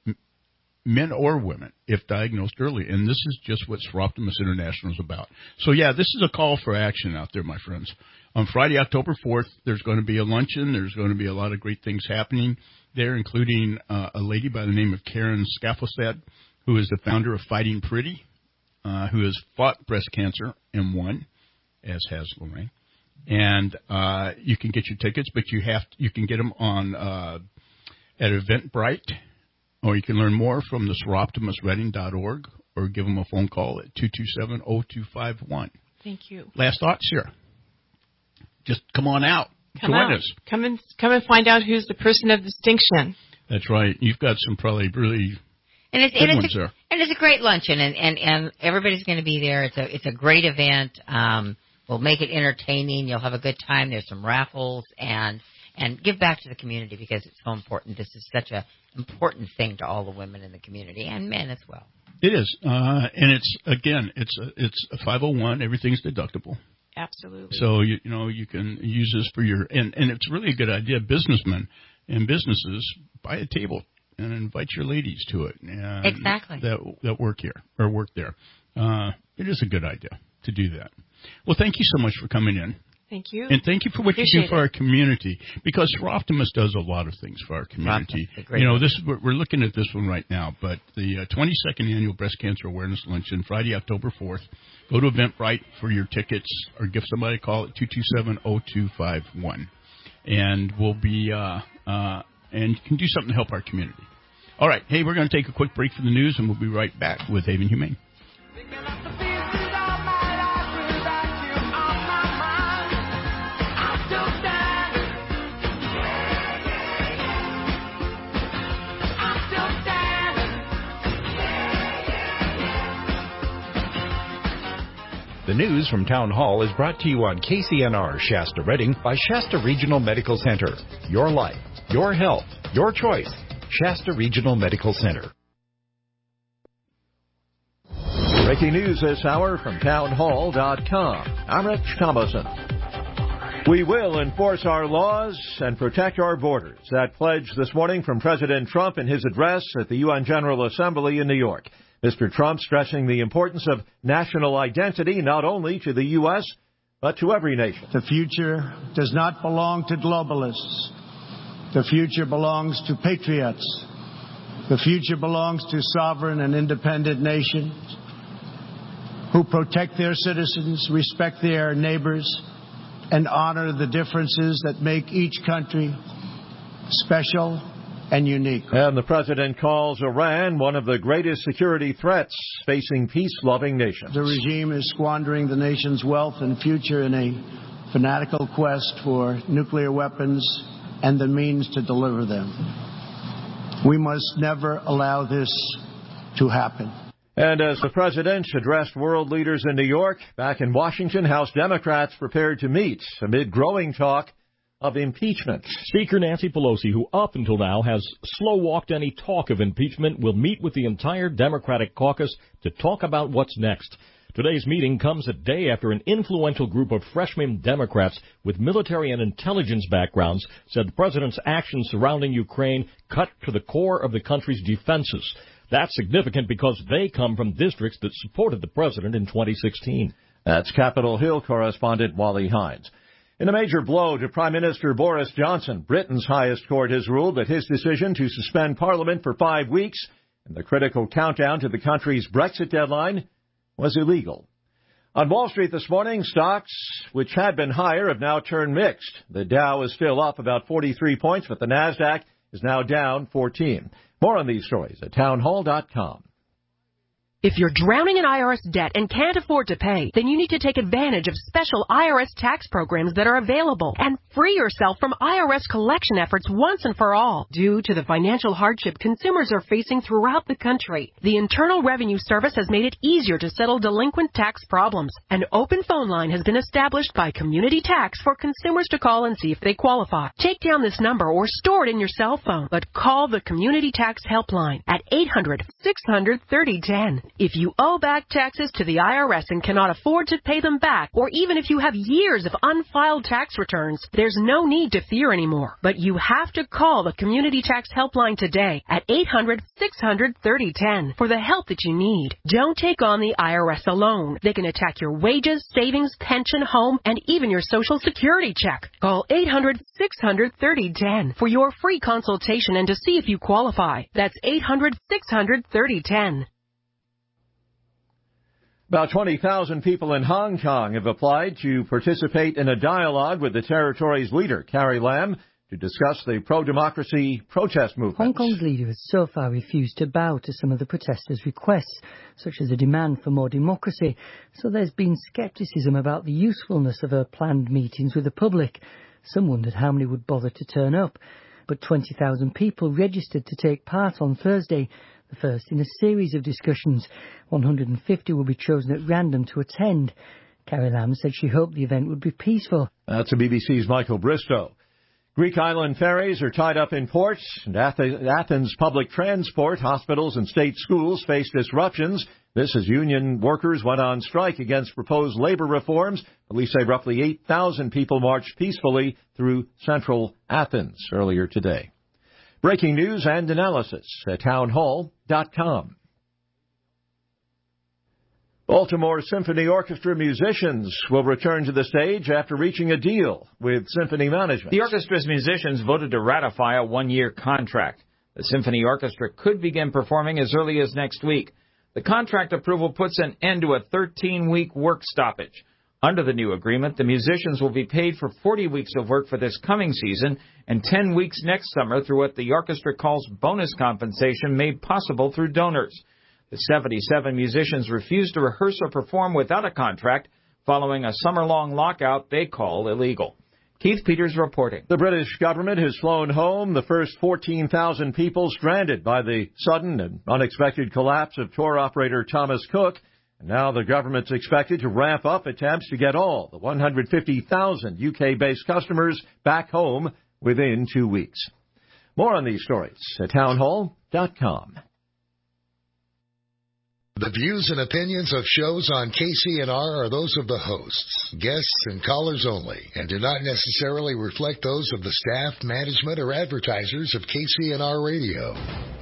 Men or women, if diagnosed early. And this is just what Soroptimist International is about. So, this is a call for action out there, my friends. On Friday, October 4th, there's going to be a luncheon. There's going to be a lot of great things happening there, including a lady by the name of Karen Skaffelstad, who is the founder of Fighting Pretty, who has fought breast cancer and won, as has Lorraine. And you can get your tickets, but you can get them on at Eventbrite. Or you can learn more from the SoroptimistRedding.org or give them a phone call at 227-0251. Thank you. Last thoughts here. Just come on out. Join us. Come and find out who's the person of distinction. That's right. You've got some probably really good ones there. And it's a great luncheon, and everybody's going to be there. It's a great event. We'll make it entertaining. You'll have a good time. There's some raffles and give back to the community because it's so important. This is such a important thing to all the women in the community and men as well. It is, and it's a 501. Everything's deductible. Absolutely. So you can use this for your and it's really a good idea. Businessmen and businesses buy a table and invite your ladies to it. And exactly. That work here or work there. It is a good idea to do that. Well, thank you so much for coming in. Thank you. And thank you for what you do for our community, because Soroptimist does a lot of things for our community. We're looking at this one right now, but the 22nd Annual Breast Cancer Awareness Luncheon, Friday, October 4th. Go to Eventbrite for your tickets or give somebody a call at 227-0251. And we'll be, and you can do something to help our community. All right. Hey, we're going to take a quick break for the news, and we'll be right back with Haven Humane. The news from Town Hall is brought to you on KCNR Shasta Redding by Shasta Regional Medical Center. Your life, your health, your choice. Shasta Regional Medical Center. Breaking news this hour from townhall.com. I'm Rich Thomason. We will enforce our laws and protect our borders. That pledge this morning from President Trump in his address at the UN General Assembly in New York. Mr. Trump stressing the importance of national identity not only to the U.S., but to every nation. The future does not belong to globalists. The future belongs to patriots. The future belongs to sovereign and independent nations who protect their citizens, respect their neighbors, and honor the differences that make each country special and unique. And the president calls Iran one of the greatest security threats facing peace-loving nations. The regime is squandering the nation's wealth and future in a fanatical quest for nuclear weapons and the means to deliver them. We must never allow this to happen. And as the president addressed world leaders in New York, back in Washington, House Democrats prepared to meet amid growing talk of impeachment. Speaker Nancy Pelosi, who up until now has slow-walked any talk of impeachment, will meet with the entire Democratic caucus to talk about what's next. Today's meeting comes a day after an influential group of freshman Democrats with military and intelligence backgrounds said the president's actions surrounding Ukraine cut to the core of the country's defenses. That's significant because they come from districts that supported the president in 2016. That's Capitol Hill correspondent Wally Hines. In a major blow to Prime Minister Boris Johnson, Britain's highest court has ruled that his decision to suspend Parliament for 5 weeks and the critical countdown to the country's Brexit deadline was illegal. On Wall Street this morning, stocks, which had been higher, have now turned mixed. The Dow is still up about 43 points, but the NASDAQ is now down 14. More on these stories at townhall.com. If you're drowning in IRS debt and can't afford to pay, then you need to take advantage of special IRS tax programs that are available and free yourself from IRS collection efforts once and for all. Due to the financial hardship consumers are facing throughout the country, the Internal Revenue Service has made it easier to settle delinquent tax problems. An open phone line has been established by Community Tax for consumers to call and see if they qualify. Take down this number or store it in your cell phone, but call the Community Tax Helpline at 800-600-3010. If you owe back taxes to the IRS and cannot afford to pay them back, or even if you have years of unfiled tax returns, there's no need to fear anymore. But you have to call the Community Tax Helpline today at 800-600-3010 for the help that you need. Don't take on the IRS alone. They can attack your wages, savings, pension, home, and even your Social Security check. Call 800-600-3010 for your free consultation and to see if you qualify. That's 800-600-3010. About 20,000 people in Hong Kong have applied to participate in a dialogue with the territory's leader, Carrie Lam, to discuss the pro-democracy protest movement. Hong Kong's leader has so far refused to bow to some of the protesters' requests, such as a demand for more democracy, so there's been scepticism about the usefulness of her planned meetings with the public. Some wondered how many would bother to turn up, but 20,000 people registered to take part on Thursday, the first in a series of discussions. 150 will be chosen at random to attend. Carrie Lam said she hoped the event would be peaceful. That's the BBC's Michael Bristow. Greek island ferries are tied up in ports, and Athens public transport, hospitals and state schools face disruptions. This as union workers went on strike against proposed labor reforms. Police say roughly 8,000 people marched peacefully through central Athens earlier today. Breaking news and analysis at townhall.com. Baltimore Symphony Orchestra musicians will return to the stage after reaching a deal with Symphony Management. The orchestra's musicians voted to ratify a one-year contract. The Symphony Orchestra could begin performing as early as next week. The contract approval puts an end to a 13-week work stoppage. Under the new agreement, the musicians will be paid for 40 weeks of work for this coming season and 10 weeks next summer through what the orchestra calls bonus compensation made possible through donors. The 77 musicians refused to rehearse or perform without a contract following a summer-long lockout they call illegal. Keith Peters reporting. The British government has flown home the first 14,000 people stranded by the sudden and unexpected collapse of tour operator Thomas Cook And now the government's expected to ramp up attempts to get all the 150,000 UK-based customers back home within 2 weeks. More on these stories at townhall.com. The views and opinions of shows on KCNR are those of the hosts, guests, and callers only, and do not necessarily reflect those of the staff, management, or advertisers of KCNR Radio.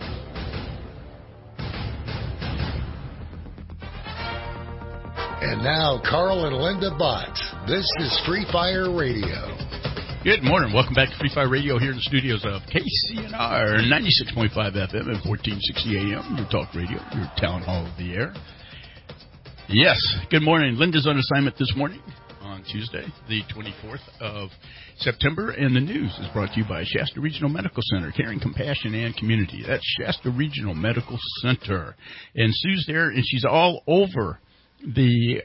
And now, Carl and Linda Bott. This is Free Fire Radio. Good morning. Welcome back to Free Fire Radio here in the studios of KCNR 96.5 FM and 1460 AM. Your talk radio, your town hall of the air. Yes, good morning. Linda's on assignment this morning on Tuesday, the 24th of September, and the news is brought to you by Shasta Regional Medical Center, caring compassion and community. That's Shasta Regional Medical Center. And Sue's there, and she's all over the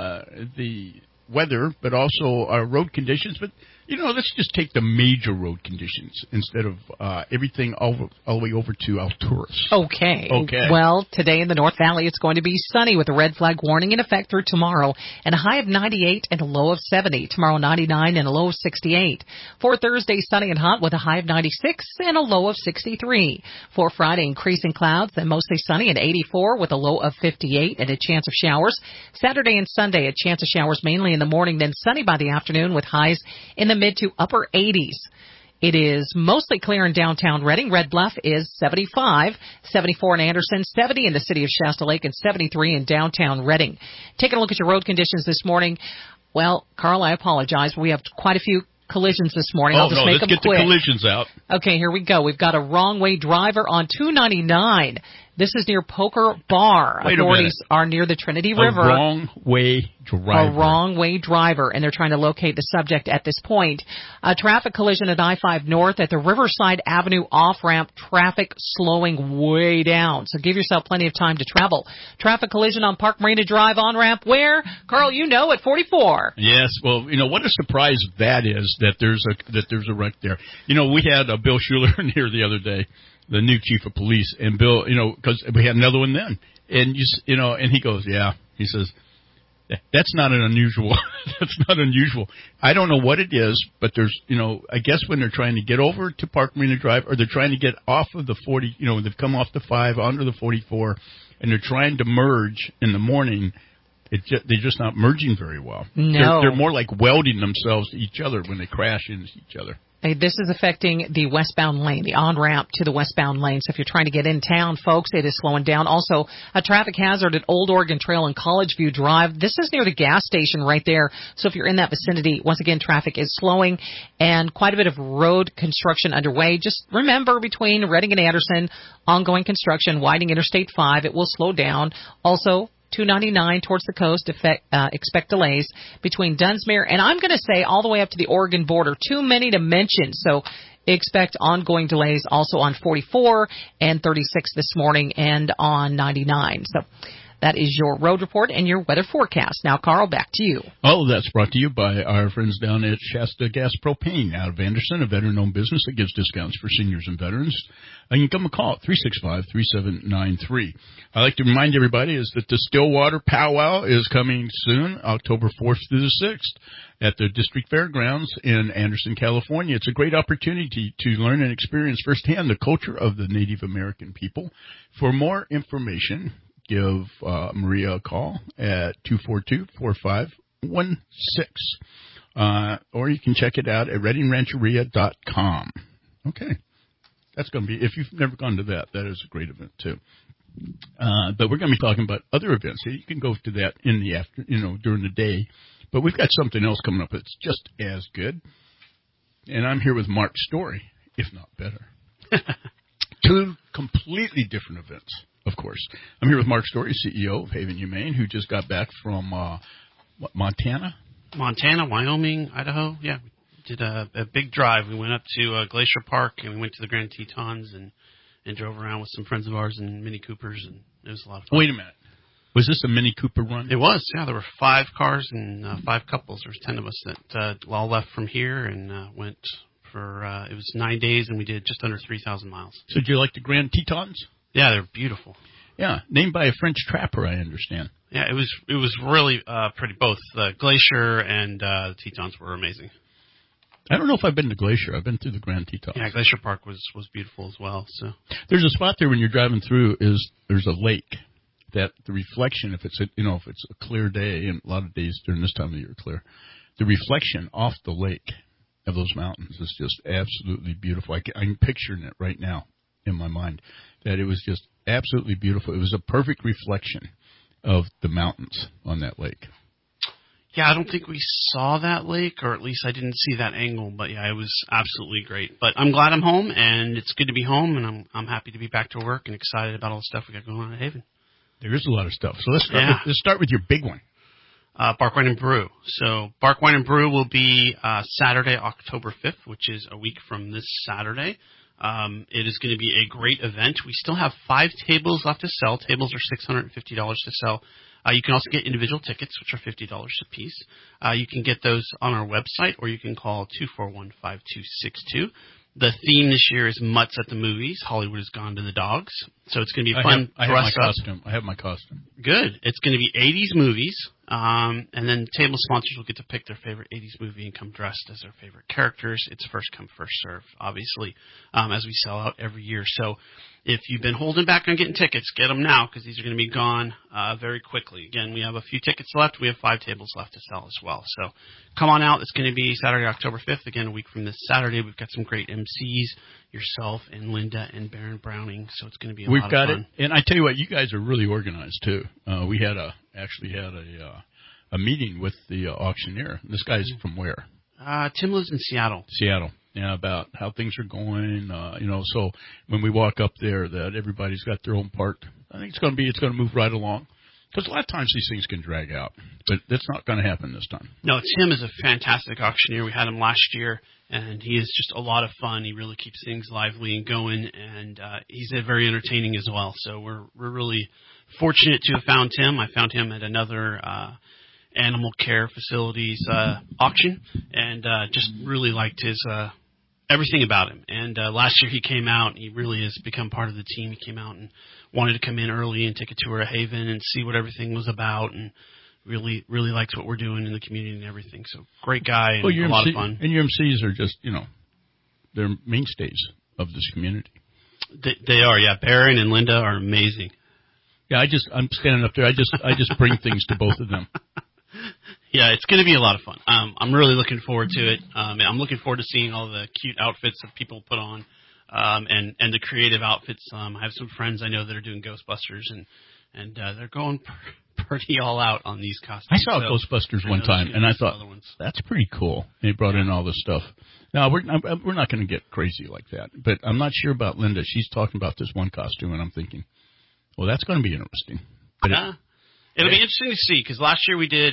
weather, but also our road conditions. But you know, let's just take the major road conditions instead of everything all the way over to Alturas. Okay. Well, today in the North Valley, it's going to be sunny with a red flag warning in effect through tomorrow, and a high of 98 and a low of 70. Tomorrow, 99 and a low of 68. For Thursday, sunny and hot with a high of 96 and a low of 63. For Friday, increasing clouds, then mostly sunny and 84 with a low of 58 and a chance of showers. Saturday and Sunday, a chance of showers mainly in the morning, then sunny by the afternoon with highs in the mid to upper 80s. It is mostly clear in downtown Reading. Red Bluff is 75, 74 in Anderson, 70 in the city of Shasta Lake, and 73 in downtown Reading. Taking a look at your road conditions this morning. Well, Carl, I apologize. We have quite a few collisions this morning. I'll just make them quick. Let's get the collisions out. Okay, here we go. We've got a wrong-way driver on 299. This is near Poker Bar. Authorities are near the Trinity River. A wrong-way driver. A wrong-way driver, and they're trying to locate the subject at this point. A traffic collision at I-5 North at the Riverside Avenue off-ramp. Traffic slowing way down, so give yourself plenty of time to travel. Traffic collision on Park Marina Drive on-ramp where? Carl, you know, at 44. Yes, well, you know, what a surprise that is that there's a wreck there. You know, we had Bill Schuler here the other day, the new chief of police, and Bill, you know, because we had another one then, and you know, and he goes, yeah, he says, that's not an unusual, that's not unusual. I don't know what it is, but there's, you know, I guess when they're trying to get over to Park Marina Drive, or they're trying to get off of the 40, you know, they've come off the 5 onto the 44, and they're trying to merge in the morning. They're just not merging very well. No. They're more like welding themselves to each other when they crash into each other. This is affecting the westbound lane, the on-ramp to the westbound lane. So if you're trying to get in town, folks, it is slowing down. Also, a traffic hazard at Old Oregon Trail and College View Drive. This is near the gas station right there. So if you're in that vicinity, once again, traffic is slowing and quite a bit of road construction underway. Just remember, between Reading and Anderson, ongoing construction, widening Interstate 5. It will slow down. Also, 299 towards the coast, expect delays between Dunsmuir and I'm going to say all the way up to the Oregon border. Too many to mention, so expect ongoing delays also on 44 and 36 this morning and on 99. So that is your road report and your weather forecast. Now, Carl, back to you. Oh, that's brought to you by our friends down at Shasta Gas Propane out of Anderson, a veteran-owned business that gives discounts for seniors and veterans. And you can give them a call at 365-3793. I'd like to remind everybody is that the Stillwater Powwow is coming soon, October 4th through the 6th, at the District Fairgrounds in Anderson, California. It's a great opportunity to learn and experience firsthand the culture of the Native American people. For more information, give Maria a call at 242-4516. Or you can check it out at ReadingRancheria.com. Okay. That's going to be, if you've never gone to that is a great event too. But we're going to be talking about other events. You can go to that in the during the day. But we've got something else coming up that's just as good. And I'm here with Mark Story, if not better. Two completely different events, of course. I'm here with Mark Story, CEO of Haven Humane, who just got back from Montana? Montana, Wyoming, Idaho. Yeah, we did a big drive. We went up to Glacier Park, and we went to the Grand Tetons and drove around with some friends of ours in Mini Coopers, and it was a lot of fun. Wait a minute. Was this a Mini Cooper run? It was, yeah. There were 5 cars and 5 couples. There was 10 of us that all left from here and went for, it was 9 days, and we did just under 3,000 miles. So did you like the Grand Tetons? Yeah, they're beautiful. Yeah, named by a French trapper, I understand. Yeah, it was really pretty. Both the Glacier and the Tetons were amazing. I don't know if I've been to Glacier. I've been through the Grand Tetons. Yeah, Glacier Park was beautiful as well. So there's a spot there when you're driving through. There's a lake that the reflection, if it's a clear day, and a lot of days during this time of year are clear, the reflection off the lake of those mountains is just absolutely beautiful. I'm picturing it right now in my mind, that it was just absolutely beautiful. It was a perfect reflection of the mountains on that lake. Yeah, I don't think we saw that lake, or at least I didn't see that angle. But yeah, it was absolutely great. But I'm glad I'm home, and it's good to be home, and I'm happy to be back to work and excited about all the stuff we got going on at Haven. There is a lot of stuff. So let's start with your big one. Bark Wine and Brew. So Bark Wine and Brew will be Saturday, October 5th, which is a week from this Saturday. It is going to be a great event. We still have 5 tables left to sell. Tables are $650 to sell. You can also get individual tickets, which are $50 a piece. You can get those on our website, or you can call 241-5262. The theme this year is Mutts at the Movies. Hollywood has gone to the dogs. So it's going to be fun. I have my costume. Good. It's going to be 80s movies. And then table sponsors will get to pick their favorite 80s movie and come dressed as their favorite characters. It's first come, first serve, obviously, as we sell out every year. So if you've been holding back on getting tickets, get them now, because these are going to be gone very quickly. Again, we have a few tickets left. We have 5 tables left to sell as well. So come on out. It's going to be Saturday, October 5th. Again, a week from this Saturday. We've got some great MCs, yourself and Linda and Baron Browning. So it's going to be a lot of fun. We've got it. And I tell you what, you guys are really organized, too. We had a meeting with the auctioneer. This guy's from where? Tim lives in Seattle. Seattle. Yeah, about how things are going. So when we walk up there, that everybody's got their own part. I think it's going to move right along. Because a lot of times these things can drag out, but that's not going to happen this time. No, Tim is a fantastic auctioneer. We had him last year, and he is just a lot of fun. He really keeps things lively and going, and he's very entertaining as well. So we're really fortunate to have found Tim. I found him at another animal care facilities auction, and just really liked his everything about him. And last year he came out, and he really has become part of the team. He came out and wanted to come in early and take a tour of Haven and see what everything was about, and really likes what we're doing in the community and everything. So great guy and a lot of fun. And your MCs are just, they're mainstays of this community. They are, yeah. Baron and Linda are amazing. Yeah, I'm standing up there. I just bring things to both of them. Yeah, it's going to be a lot of fun. I'm really looking forward to it. I'm looking forward to seeing all the cute outfits that people put on, and the creative outfits. I have some friends I know that are doing Ghostbusters, and they're going pretty all out on these costumes. I saw Ghostbusters one time, and I thought, that's pretty cool. They brought in all this stuff. Now, we're not going to get crazy like that, but I'm not sure about Linda. She's talking about this one costume, and I'm thinking, well, that's going to be interesting. But it'll be interesting to see, because last year we did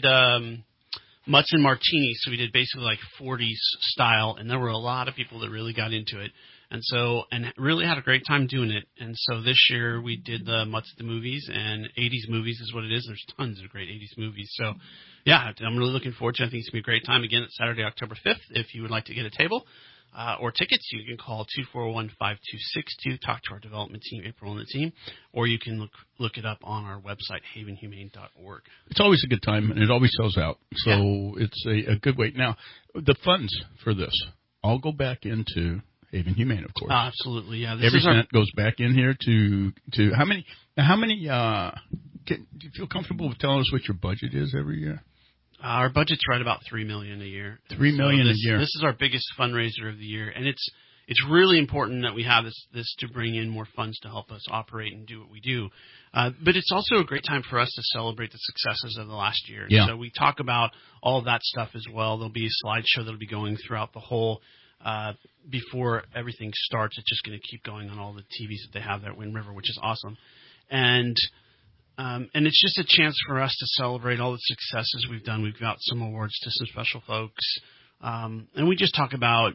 Mutts and Martinis, so we did basically like 40s style, and there were a lot of people that really got into it, and really had a great time doing it. And so this year we did the Mutts at the Movies, and 80s movies is what it is. There's tons of great 80s movies. So, yeah, I'm really looking forward to it. I think it's going to be a great time. Again, it's Saturday, October 5th. If you would like to get a table or tickets, you can call 241-5262, talk to our development team, April and the team, or you can look it up on our website, havenhumane.org. It's always a good time, and it always sells out, so It's a good way. Now, the funds for this all go back into Haven Humane, of course. Absolutely, yeah. Every cent goes back in here to how many? Do you feel comfortable with telling us what your budget is every year? Our budget's right about $3 million a year. $3 million a year. This is our biggest fundraiser of the year, and it's really important that we have this to bring in more funds to help us operate and do what we do. But it's also a great time for us to celebrate the successes of the last year. Yeah. So we talk about all of that stuff as well. There'll be a slideshow that'll be going throughout the whole. Before everything starts, it's just going to keep going on all the TVs that they have there at Wind River, which is awesome. And it's just a chance for us to celebrate all the successes we've done. We've got some awards to some special folks. And we just talk about,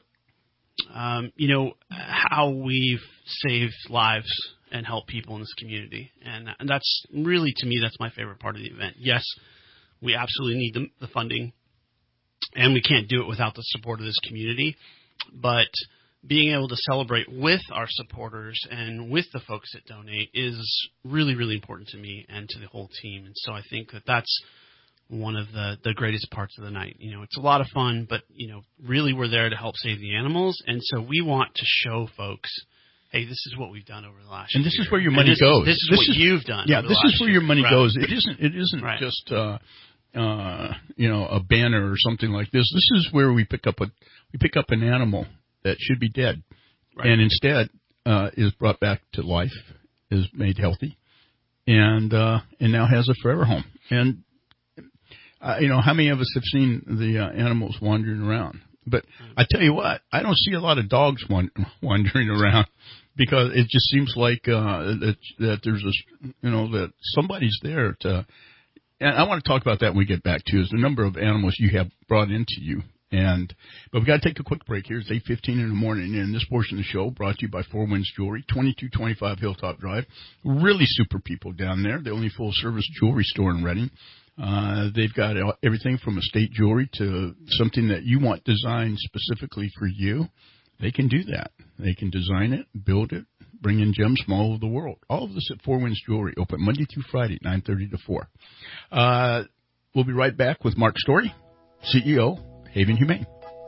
how we've saved lives and helped people in this community. And that's really, to me, that's my favorite part of the event. Yes, we absolutely need the funding, and we can't do it without the support of this community. But being able to celebrate with our supporters and with the folks that donate is really, really important to me and to the whole team. And so I think that that's one of the greatest parts of the night. You know, it's a lot of fun, but, you know, really we're there to help save the animals. And so we want to show folks, hey, this is what we've done over the last year. And this is where your money goes. This is what you've done. Yeah, this is where your money goes. It isn't right. just, you know, a banner or something like this. This is where we pick up an animal that should be dead, right. And instead is brought back to life, is made healthy, and now has a forever home. And you know, how many of us have seen the animals wandering around? But I tell you what, I don't see a lot of dogs wandering around, because it just seems like that there's this, you know, that somebody's there to. And I want to talk about that when we get back to is the number of animals you have brought into you. But we've got to take a quick break here. It's 8:15 in the morning, and this portion of the show brought to you by Four Winds Jewelry, 2225 Hilltop Drive. Really super people down there. The only full-service jewelry store in Reading. They've got everything from estate jewelry to something that you want designed specifically for you. They can do that. They can design it, build it, bring in gems from all over the world. All of this at Four Winds Jewelry, open Monday through Friday, 9:30 to 4. We'll be right back with Mark Story, CEO, Haven Humane.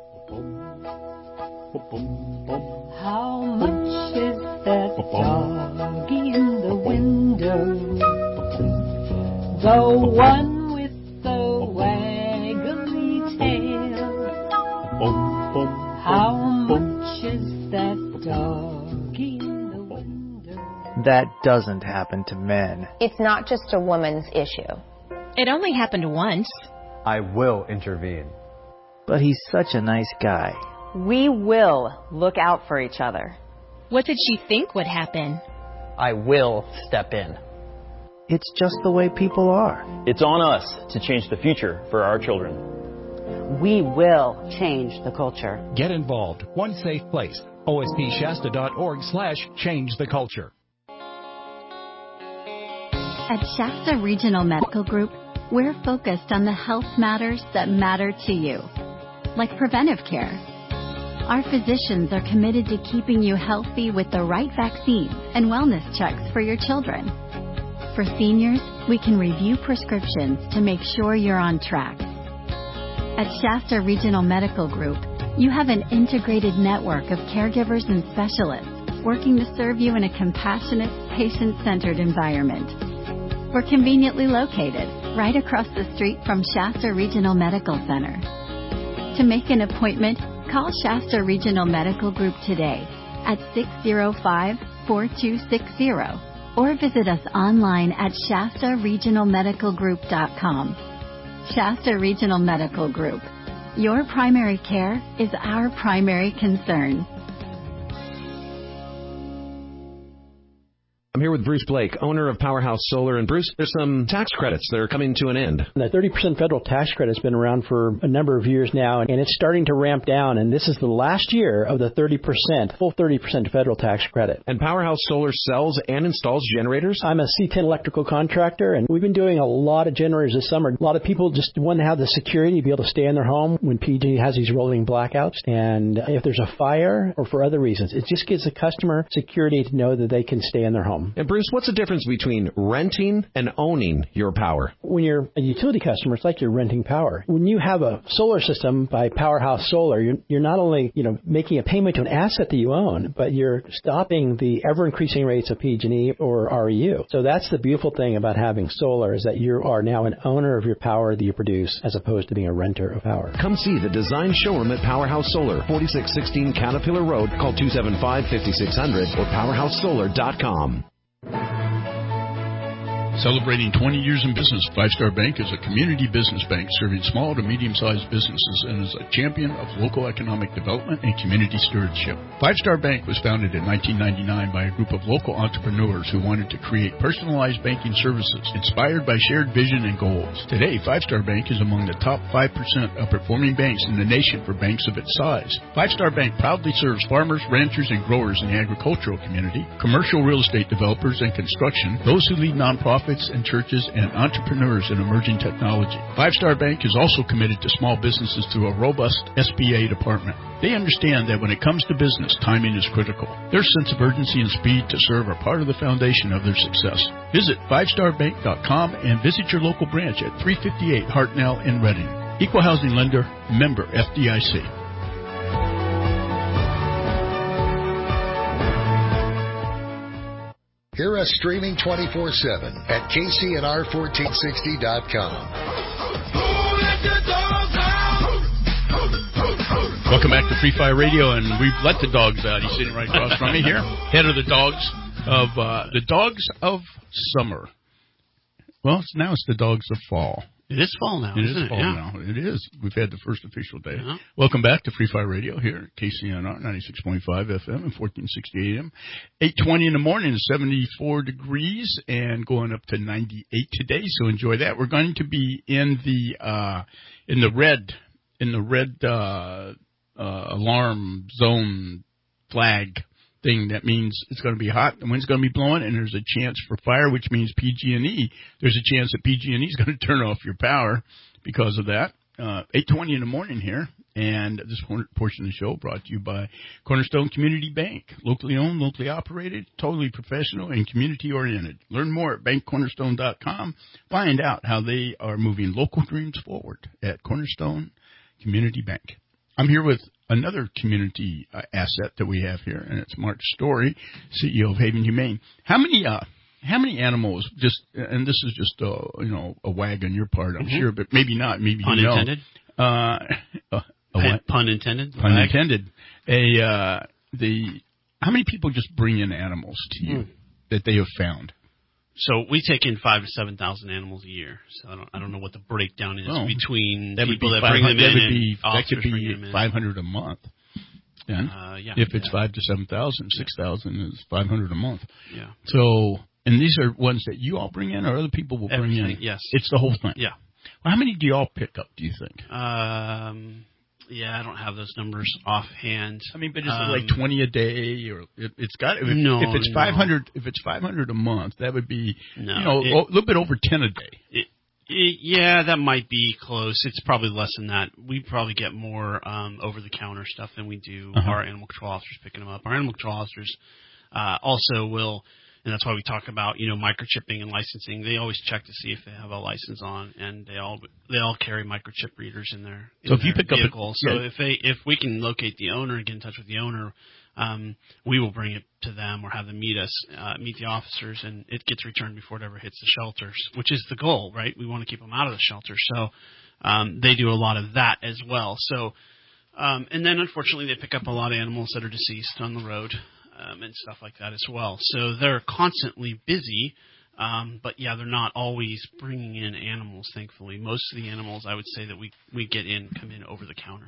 How much is that doggy in the window? The one with the waggly tail. How much is that doggy in the window? That doesn't happen to men. It's not just a woman's issue. It only happened once. I will intervene. But he's such a nice guy. We will look out for each other. What did she think would happen? I will step in. It's just the way people are. It's on us to change the future for our children. We will change the culture. Get involved. One safe place. ospshasta.org/change the culture. At Shasta Regional Medical Group, we're focused on the health matters that matter to you, like preventive care. Our physicians are committed to keeping you healthy with the right vaccines and wellness checks for your children. For seniors, we can review prescriptions to make sure you're on track. At Shasta Regional Medical Group, you have an integrated network of caregivers and specialists working to serve you in a compassionate, patient-centered environment. We're conveniently located right across the street from Shasta Regional Medical Center. To make an appointment, call Shasta Regional Medical Group today at 605-4260 or visit us online at shastaregionalmedicalgroup.com. Shasta Regional Medical Group. Your primary care is our primary concern. I'm here with Bruce Blake, owner of Powerhouse Solar. And Bruce, there's some tax credits that are coming to an end. The 30% federal tax credit has been around for a number of years now, and it's starting to ramp down. And this is the last year of the 30%, full 30% federal tax credit. And Powerhouse Solar sells and installs generators? I'm a C10 electrical contractor, and we've been doing a lot of generators this summer. A lot of people just want to have the security to be able to stay in their home when PG has these rolling blackouts. And if there's a fire or for other reasons, it just gives the customer security to know that they can stay in their home. And Bruce, what's the difference between renting and owning your power? When you're a utility customer, it's like you're renting power. When you have a solar system by Powerhouse Solar, you're not only, making a payment to an asset that you own, but you're stopping the ever-increasing rates of PG&E or REU. So that's the beautiful thing about having solar, is that you are now an owner of your power that you produce as opposed to being a renter of power. Come see the design showroom at Powerhouse Solar, 4616 Caterpillar Road. Call 275-5600 or powerhousesolar.com. Celebrating 20 years in business, Five Star Bank is a community business bank serving small to medium-sized businesses and is a champion of local economic development and community stewardship. Five Star Bank was founded in 1999 by a group of local entrepreneurs who wanted to create personalized banking services inspired by shared vision and goals. Today, Five Star Bank is among the top 5% of performing banks in the nation for banks of its size. Five Star Bank proudly serves farmers, ranchers, and growers in the agricultural community, commercial real estate developers and construction, those who lead nonprofits, nonprofits and churches and entrepreneurs in emerging technology. Five Star Bank is also committed to small businesses through a robust SBA department. They understand that when it comes to business, timing is critical. Their sense of urgency and speed to serve are part of the foundation of their success. Visit 5starbank.com and visit your local branch at 358 Hartnell in Reading. Equal housing lender, member FDIC. Hear us streaming 24/7 at KCNR1460.com. Welcome back to Free Fire Radio, and we've let the dogs out. He's sitting right across from me here. Head of the dogs of summer. Well, now it's the dogs of fall. It is fall now. It is fall now. It is. We've had the first official day. Welcome back to Free Fire Radio here at KCNR 96.5 FM and 1460 AM. 8:20 in the morning, 74 degrees, and going up to 98 today. So enjoy that. We're going to be in the red alarm zone flag thing. That means it's going to be hot, the wind's going to be blowing, and there's a chance for fire, which means PG&E. There's a chance that PG&E is going to turn off your power because of that. 8:20 in the morning here, and this portion of the show brought to you by Cornerstone Community Bank. Locally owned, locally operated, totally professional, and community-oriented. Learn more at bankcornerstone.com. Find out how they are moving local dreams forward at Cornerstone Community Bank. I'm here with another community asset that we have here, and it's Mark Story, CEO of Haven Humane. How many animals? And this is just a wag on your part, I'm sure, but maybe not. Maybe pun intended. Pun intended. Pun intended. How many people just bring in animals to you that they have found? So we take in 5,000 to 7,000 animals a year. So I don't know what the breakdown is between people that bring them in. That could be 500 a month. Then, if it's 5,000 to 7,000, 6,000 is 500 a month. Yeah. So, and these are ones that you all bring in, or other people will bring in. Yes. It's the whole thing. Yeah. Well, how many do you all pick up? Do you think? Yeah, I don't have those numbers offhand. I mean, but is it like 20 a day, or it's got? If it's 500, if it's 500 a month, that would be a little bit over 10 a day. Yeah, that might be close. It's probably less than that. We probably get more over-the-counter stuff than we do our animal control officers picking them up. Our animal control officers also will. And that's why we talk about, microchipping and licensing. They always check to see if they have a license on, and they all carry microchip readers in their if you pick vehicle. Up so if we can locate the owner and get in touch with the owner, we will bring it to them or have them meet the officers, and it gets returned before it ever hits the shelters, which is the goal, right? We want to keep them out of the shelter. So they do a lot of that as well. So and then unfortunately they pick up a lot of animals that are deceased on the road. And stuff like that as well. So they're constantly busy, but they're not always bringing in animals, thankfully. Most of the animals, I would say, that we come in over the counter.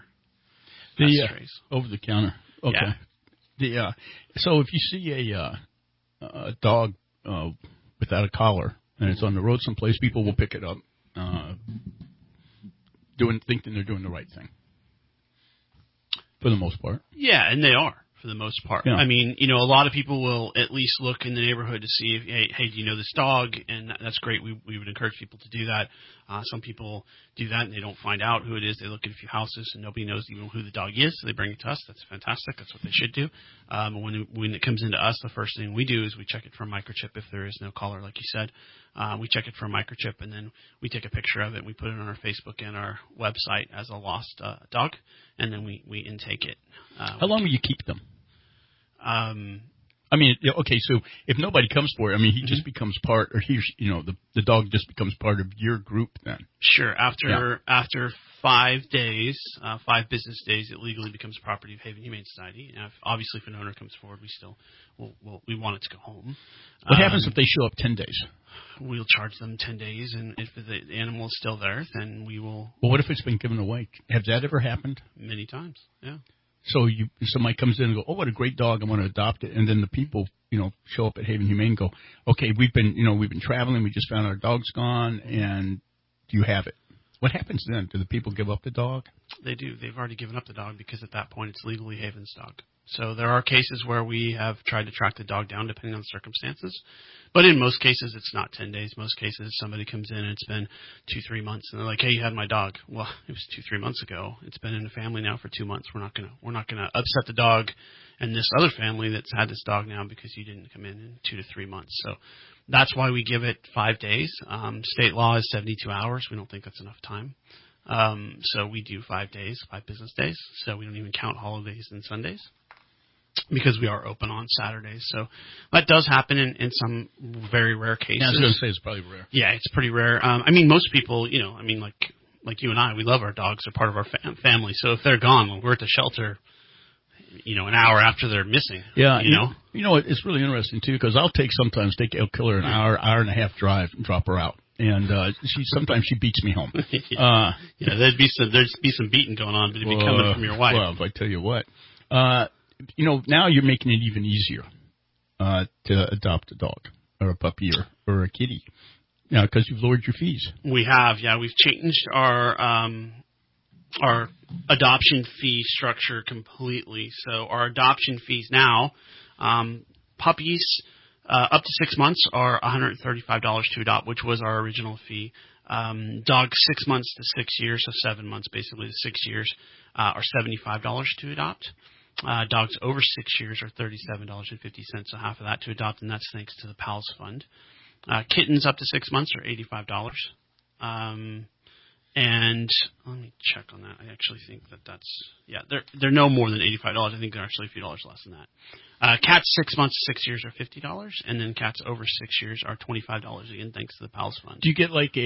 Over the counter. Okay. Yeah. So if you see a dog without a collar and it's on the road someplace, people will pick it up, thinking they're doing the right thing. For the most part. Yeah, and they are. For the most part. Yeah. I mean, a lot of people will at least look in the neighborhood to see if, hey, do you know this dog? And that's great. We would encourage people to do that. Some people do that and they don't find out who it is. They look at a few houses and nobody knows even who the dog is, so they bring it to us. That's fantastic. That's what they should do. When it comes into us, the first thing we do is we check it for a microchip if there is no collar, like you said. We check it for a microchip, and then we take a picture of it and we put it on our Facebook and our website as a lost dog, and then we intake it. How long will you keep them? So if nobody comes for it, he just becomes part, or the dog just becomes part of your group then. Sure. After 5 days, 5 business days, it legally becomes property of Haven Humane Society. And obviously, if an owner comes forward, we still we want it to go home. What happens if they show up 10 days? We'll charge them 10 days, and if the animal is still there, then we will. Well, what if it's been given away? Has that ever happened? Many times, yeah. So somebody comes in and go, oh, what a great dog, I want to adopt it, and then the people, show up at Haven Humane and go, okay, we've been traveling, we just found our dog's gone, and do you have it? What happens then? Do the people give up the dog? They do. They've already given up the dog because at that point it's legally Haven's dog. So there are cases where we have tried to track the dog down depending on the circumstances. But in most cases, it's not 10 days. Most cases, somebody comes in and it's been 2-3 months, and they're like, "Hey, you had my dog." Well, it was 2-3 months ago. It's been in the family now for 2 months. We're not gonna upset the dog and this other family that's had this dog now because you didn't come in 2 to 3 months. So that's why we give it 5 days. State law is 72 hours. We don't think that's enough time. So we do 5 days, 5 business days. So we don't even count holidays and Sundays, because we are open on Saturdays. So that does happen in some very rare cases. Yeah, I was going to say it's probably rare. Yeah, it's pretty rare. I mean, most people, like you and I, we love our dogs. They're part of our family. So if they're gone, when we're at the shelter, an hour after they're missing. Yeah, it's really interesting, too, because I'll I'll kill her an hour and a half drive and drop her out. And sometimes she beats me home. There'd be some beating going on, but it'd be coming from your wife. Well, if I tell you what. Now you're making it even easier to adopt a dog or a puppy or a kitty, because you've lowered your fees. We have, yeah. We've changed our adoption fee structure completely. So our adoption fees now, puppies up to 6 months are $135 to adopt, which was our original fee. Dogs 6 months to 6 years, so 7 months basically to 6 years, are $75 to adopt. Dogs over 6 years are $37.50, so half of that to adopt, and that's thanks to the PALS Fund. Kittens up to 6 months are $85. And let me check on that. I actually think they're no more than $85. I think they're actually a few dollars less than that. Cats 6 months to 6 years are $50, and then cats over 6 years are $25 again, thanks to the PALS Fund. Do you get like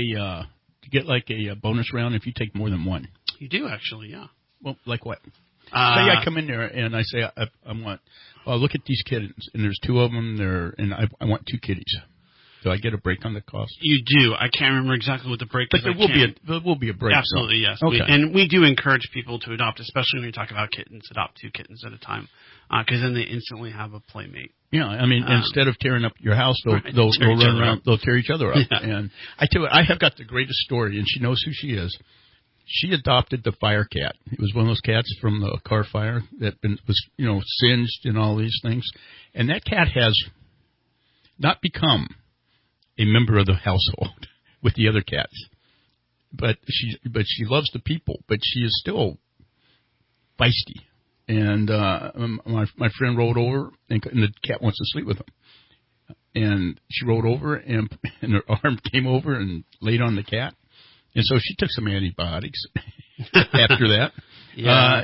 a bonus round if you take more than one? You do actually, yeah. Well, like what? Say I come in there and I say I want. Look at these kittens, and there's 2 of them there, and I want 2 kitties. Do I get a break on the cost? You do. I can't remember exactly what the break is. But there will be a break. Absolutely, yes. Okay. We do encourage people to adopt, especially when you talk about kittens. Adopt 2 kittens at a time, because then they instantly have a playmate. Yeah, I mean, instead of tearing up your house, they'll run around. They'll tear each other up. Yeah. And I tell you, I have got the greatest story, and she knows who she is. She adopted the fire cat. It was one of those cats from the car fire that was singed and all these things. And that cat has not become a member of the household with the other cats. But she loves the people, but she is still feisty. And my friend rolled over, and the cat wants to sleep with him. And she rolled over, and her arm came over and laid on the cat. And so she took some antibiotics after that. Yeah.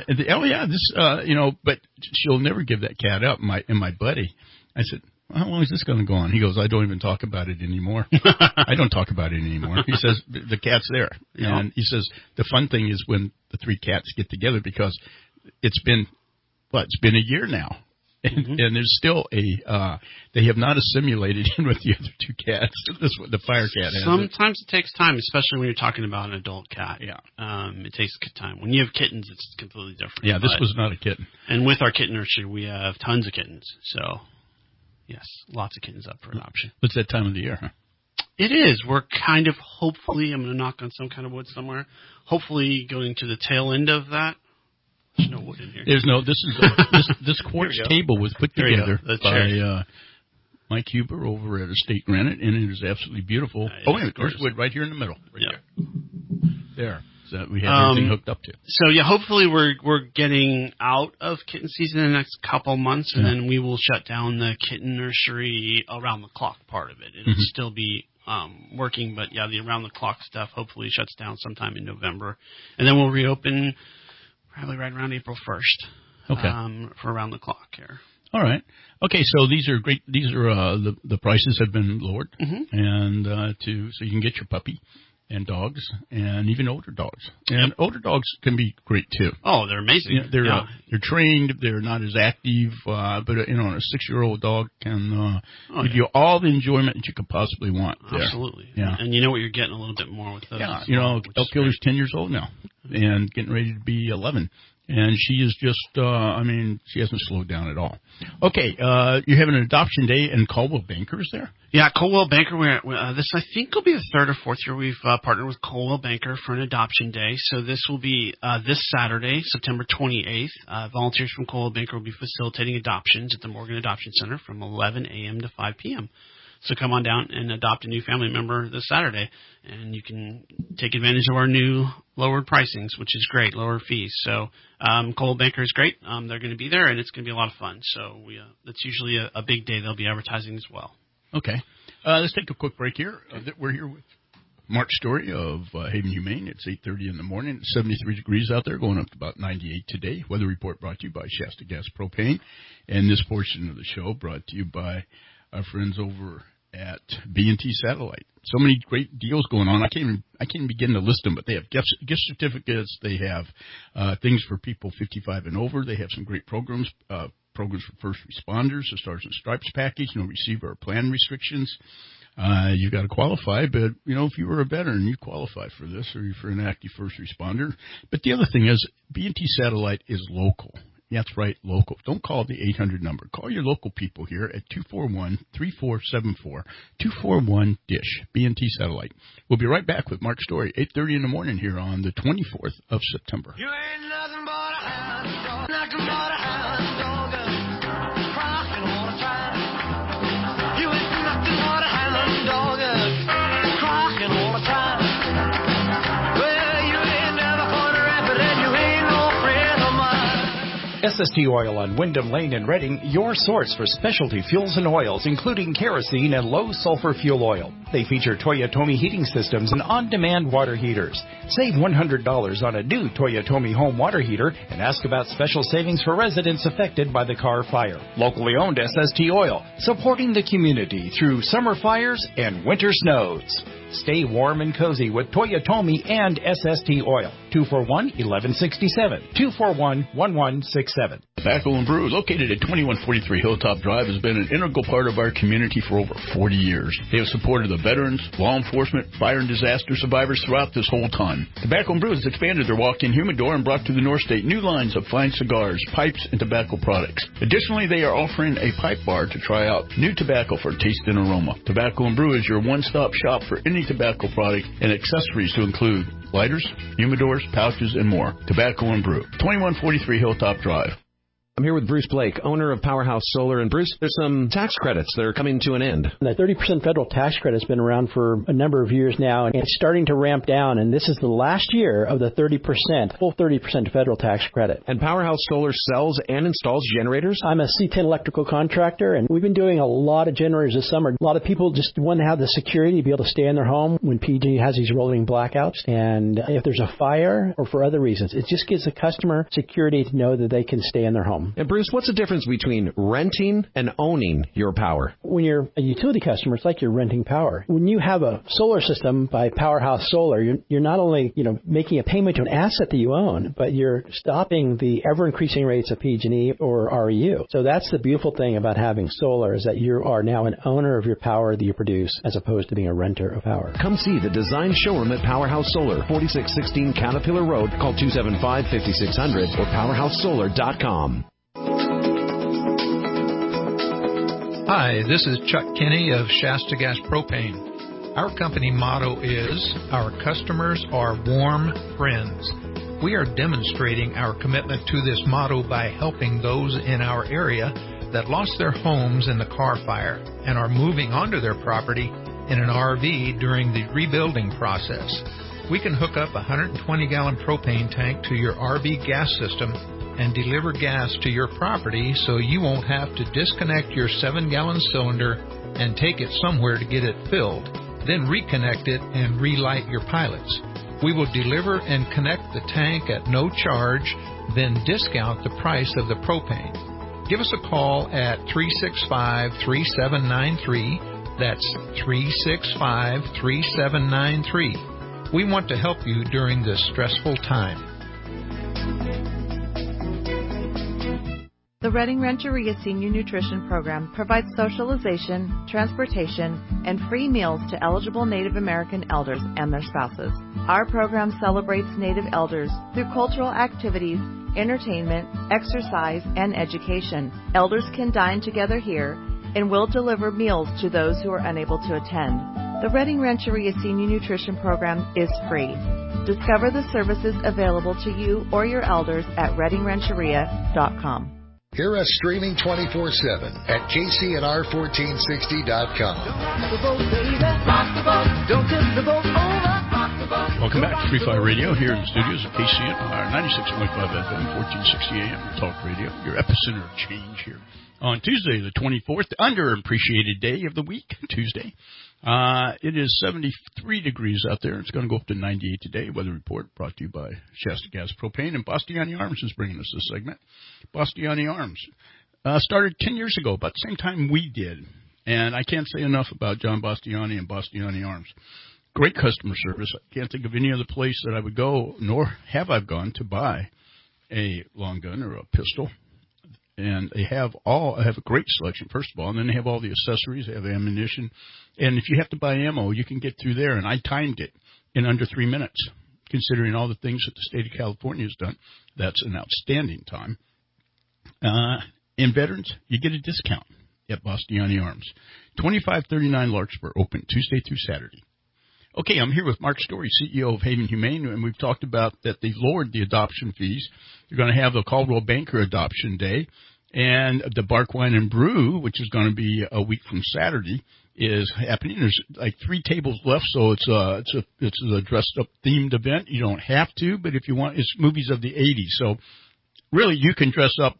But she'll never give that cat up. My buddy, I said, how long is this going to go on? He goes, I don't even talk about it anymore. I don't talk about it anymore. He says, the cat's there. Yeah. And he says, the fun thing is when the 3 cats get together, because it's been a year now. And there's still they have not assimilated in with the other 2 cats. The fire cat has. Sometimes it takes time, especially when you're talking about an adult cat. Yeah. It takes time. When you have kittens, it's completely different. Yeah, this was not a kitten. And with our kitten nursery, we have tons of kittens. So, yes, lots of kittens up for adoption. It's that time of the year, huh? It is. We're kind of, hopefully, I'm going to knock on some kind of wood somewhere, hopefully going to the tail end of that. There's no wood in here. There's no. This quartz table was put together by Mike Huber over at Estate Granite, and it is absolutely beautiful. There's wood right here in the middle. There. So we have everything hooked up to. So hopefully we're getting out of kitten season in the next couple months, and then we will shut down the kitten nursery around the clock part of it. It'll still be working, but the around the clock stuff hopefully shuts down sometime in November, and then we'll reopen. Probably right around April 1st. Okay. For around the clock here. All right. Okay, so these are great. These are the prices have been lowered, and so you can get your puppy and dogs, and even older dogs. And older dogs can be great too. Oh, they're amazing. They're trained. They're not as active, but a 6-year-old dog can give you all the enjoyment that you could possibly want. Absolutely. Yeah. And you know what you're getting a little bit more with those. Yeah. Elk Killer's 10 years old now, and getting ready to be 11. And she is just, she hasn't slowed down at all. Okay, you're having an adoption day in Coldwell Banker, is there? Yeah, Coldwell Banker, this I think will be the third or fourth year we've partnered with Coldwell Banker for an adoption day. So this will be this Saturday, September 28th. Volunteers from Coldwell Banker will be facilitating adoptions at the Morgan Adoption Center from 11 a.m. to 5 p.m. So come on down and adopt a new family member this Saturday, and you can take advantage of our new lowered pricings, which is great, lower fees. So Coldwell Banker is great. They're going to be there, and it's going to be a lot of fun. So that's usually a big day. They'll be advertising as well. Okay. Let's take a quick break here. We're here with Mark Story of Haven Humane. It's 8:30 in the morning. It's 73 degrees out there, going up to about 98 today. Weather report brought to you by Shasta Gas Propane. And this portion of the show brought to you by our friends over at B&T Satellite. So many great deals going on. I can't begin to list them, but they have gift certificates. They have things for people 55 and over. They have some great programs for first responders, the Stars and Stripes package, no receiver or plan restrictions. You got to qualify, but, if you were a veteran, you qualify for this, or you're for an active first responder. But the other thing is, B&T Satellite is local. Yeah, that's right, local. Don't call the 800 number. Call your local people here at 241-3474, 241-DISH, B&T Satellite. We'll be right back with Mark Story, 8:30 in the morning here on the 24th of September. You ain't nothing but a hound dog, nothing but a hound dog, crying all the time. You ain't nothing but a hound dog, crying all the time. Well, you ain't never caught a rabbit and you ain't no friend of mine. SST Oil on Wyndham Lane in Reading, your source for specialty fuels and oils, including kerosene and low-sulfur fuel oil. They feature Toyotomi heating systems and on-demand water heaters. Save $100 on a new Toyotomi home water heater and ask about special savings for residents affected by the Carr fire. Locally owned SST Oil, supporting the community through summer fires and winter snows. Stay warm and cozy with Toyotomi and SST Oil. 241-1167. 241-1167. Tobacco and Brew, located at 2143 Hilltop Drive, has been an integral part of our community for over 40 years. They have supported the veterans, law enforcement, fire and disaster survivors throughout this whole time. Tobacco and Brew has expanded their walk-in humidor and brought to the North State new lines of fine cigars, pipes, and tobacco products. Additionally, they are offering a pipe bar to try out new tobacco for taste and aroma. Tobacco and Brew is your one-stop shop for any tobacco product and accessories to include lighters, humidors, pouches, and more. Tobacco and Brew, 2143 Hilltop Drive. I'm here with Bruce Blake, owner of Powerhouse Solar. And Bruce, there's some tax credits that are coming to an end. The 30% federal tax credit has been around for a number of years now, and it's starting to ramp down. And this is the last year of the 30%, full 30% federal tax credit. And Powerhouse Solar sells and installs generators? I'm a C10 electrical contractor, and we've been doing a lot of generators this summer. A lot of people just want to have the security to be able to stay in their home when PG has these rolling blackouts. And if there's a fire or for other reasons, it just gives the customer security to know that they can stay in their home. And Bruce, what's the difference between renting and owning your power? When you're a utility customer, it's like you're renting power. When you have a solar system by Powerhouse Solar, you're not only, making a payment to an asset that you own, but you're stopping the ever-increasing rates of PG&E or REU. So that's the beautiful thing about having solar, is that you are now an owner of your power that you produce as opposed to being a renter of power. Come see the design showroom at Powerhouse Solar, 4616 Caterpillar Road. Call 275-5600 or powerhousesolar.com. Hi, this is Chuck Kinney of Shasta Gas Propane. Our company motto is, our customers are warm friends. We are demonstrating our commitment to this motto by helping those in our area that lost their homes in the Carr fire and are moving onto their property in an RV during the rebuilding process. We can hook up a 120-gallon propane tank to your RV gas system and deliver gas to your property so you won't have to disconnect your 7-gallon cylinder and take it somewhere to get it filled, then reconnect it and relight your pilots. We will deliver and connect the tank at no charge, then discount the price of the propane. Give us a call at 365-3793. That's 365-3793. We want to help you during this stressful time. The Reading Rancheria Senior Nutrition Program provides socialization, transportation, and free meals to eligible Native American elders and their spouses. Our program celebrates Native elders through cultural activities entertainment, exercise, and education. Elders can dine together here and will deliver meals to those who are unable to attend. The Redding Rancheria Senior Nutrition Program is free. Discover the services available to you or your elders at reddingrancheria.com. Hear us streaming 24/7 at KCNR1460.com. Welcome back to Free Fire Radio here in the studios of KCNR 96.5 FM, 1460 AM, your talk radio, your epicenter of change here on Tuesday, the 24th, underappreciated day of the week, Tuesday. It is 73 degrees out there. It's going to go up to 98 today. Weather report brought to you by Shasta Gas Propane, and Bastiani Arms is bringing us this segment. Bastiani Arms started 10 years ago, about the same time we did, and I can't say enough about John Bastiani and Bastiani Arms. Great customer service. I can't think of any other place that I would go, nor have I gone, to buy a long gun or a pistol. And they have a great selection, first of all, and then they have all the accessories. They have ammunition. And if you have to buy ammo, you can get through there. And I timed it in under 3 minutes, considering all the things that the state of California has done. That's an outstanding time. And veterans, you get a discount at Bastiani Arms. 2539 Larkspur, open Tuesday through Saturday. Okay, I'm here with Mark Story, CEO of Haven Humane, and we've talked about that they've lowered the adoption fees. They're going to have the Caldwell Banker Adoption Day, and the Bark Wine and Brew, which is going to be a week from Saturday, is happening. There's like 3 tables left, so it's a dressed-up themed event. You don't have to, but if you want, it's movies of the 80s. So really, you can dress up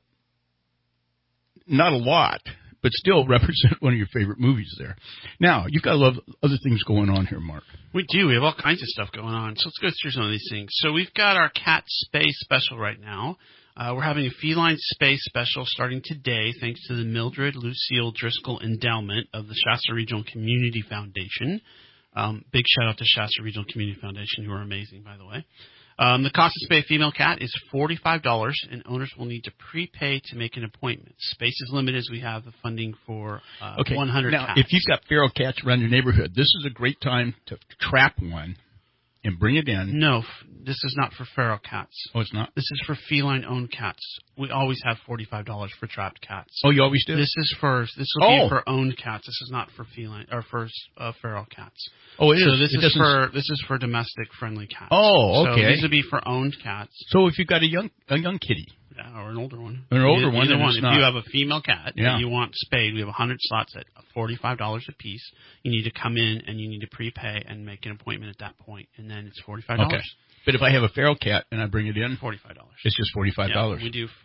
not a lot, but still represent one of your favorite movies there. Now, you've got a lot of other things going on here, Mark. We do. We have all kinds of stuff going on. So let's go through some of these things. So we've got our cat space special right now. We're having a feline space special starting today thanks to the Mildred Lucille Driscoll Endowment of the Shasta Regional Community Foundation. Big shout out to Shasta Regional Community Foundation, who are amazing, by the way. The cost to spay a female cat is $45, and owners will need to prepay to make an appointment. Space is limited as we have the funding for 100 now, cats. If you've got feral cats around your neighborhood, this is a great time to trap one and bring it in. No, this is not for feral cats. Oh, it's not? This is for feline-owned cats. We always have $45 for trapped cats. Oh, you always do? This will be for owned cats. This is not for feline or for feral cats. Oh, it is. So this is for domestic friendly cats. Oh, okay. So these would be for owned cats. So if you've got a young kitty. Yeah, or an older one. Either one. If you have a female cat that you want spayed, we have 100 slots at $45 a piece. You need to come in and you need to prepay and make an appointment at that point, and then it's $45. Okay. But if I have a feral cat and I bring it in, $45. It's just $45. Yeah,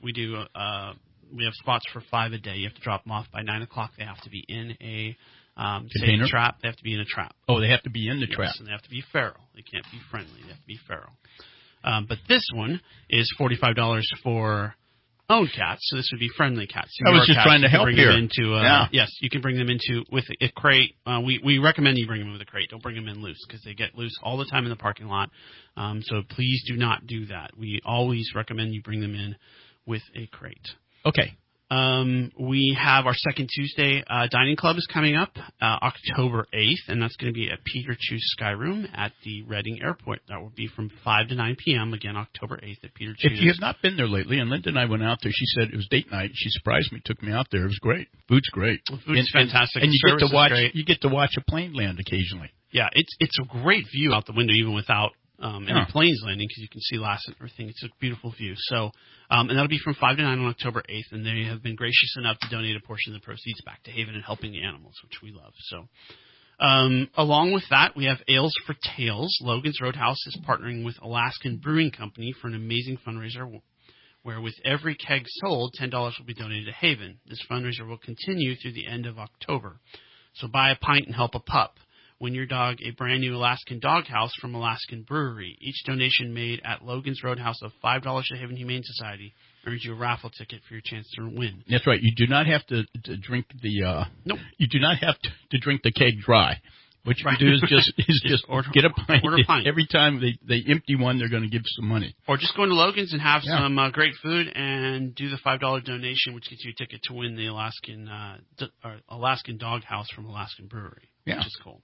we have spots for 5 a day. You have to drop them off by 9 o'clock. They have to be in a container trap. They have to be in a trap. Oh, they have to be in the trap. And they have to be feral. They can't be friendly. They have to be feral. But this one is $45 for owned cats, so this would be friendly cats. I was just trying to help here. Yes, you can bring them into with a crate. We recommend you bring them in with a crate. Don't bring them in loose because they get loose all the time in the parking lot. So please do not do that. We always recommend you bring them in with a crate. Okay. We have our second Tuesday dining club is coming up October 8th, and that's going to be at Peter Chu Sky Room at the Redding Airport. That will be from 5 to 9 p.m. Again, October 8th at Peter Chu. If you have not been there lately, and Linda and I went out there, she said it was date night. She surprised me, took me out there. It was great. Food's great. Food's fantastic. And you get to watch a plane land occasionally. Yeah, it's a great view out the window, even without any planes landing, because you can see Lassen and everything. It's a beautiful view. So, and that'll be from 5 to 9 on October 8th, and they have been gracious enough to donate a portion of the proceeds back to Haven and helping the animals, which we love. So, along with that, we have Ales for Tales. Logan's Roadhouse is partnering with Alaskan Brewing Company for an amazing fundraiser where with every keg sold, $10 will be donated to Haven. This fundraiser will continue through the end of October. So buy a pint and help a pup. Win your dog a brand new Alaskan Doghouse from Alaskan Brewery. Each donation made at Logan's Roadhouse of $5 to Haven Humane Society earns you a raffle ticket for your chance to win. That's right. You do not have to drink the nope. You do not have to drink the keg dry. What you can do is just get a pint. Order a pint. Every time they empty one, they're going to give some money. Or just go into Logan's and have some great food and do the $5 donation, which gets you a ticket to win the Alaskan Doghouse from Alaskan Brewery. Yeah. Which is cool.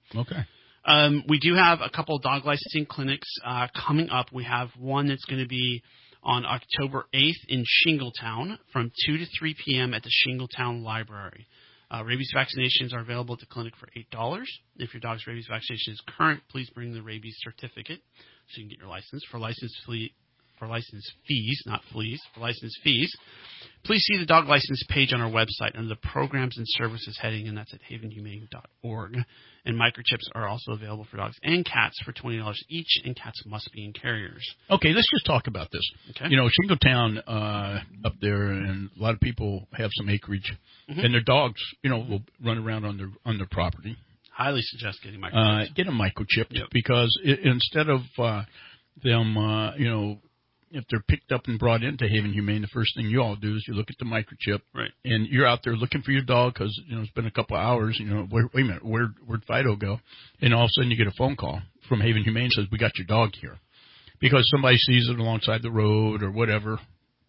Okay. We do have a couple of dog licensing clinics coming up. We have one that's going to be on October 8th in Shingletown from 2 to 3 p.m. at the Shingletown Library. Rabies vaccinations are available at the clinic for $8. If your dog's rabies vaccination is current, please bring the rabies certificate so you can get your license. For license fees, not fleas, for license fees, please see the dog license page on our website under the Programs and Services heading, and that's at havenhumane.org. And microchips are also available for dogs and cats for $20 each, and cats must be in carriers. Okay, let's just talk about this. Okay. You know, Shingletown up there, and a lot of people have some acreage, and their dogs, you know, will run around on their property. Highly suggest getting microchipped. Get them microchipped because instead of them, you know, if they're picked up and brought into Haven Humane, the first thing you all do is you look at the microchip, right? And you're out there looking for your dog because, you know, it's been a couple of hours. You know, wait a minute, where'd Fido go? And all of a sudden you get a phone call from Haven Humane says, we got your dog here, because somebody sees it alongside the road or whatever,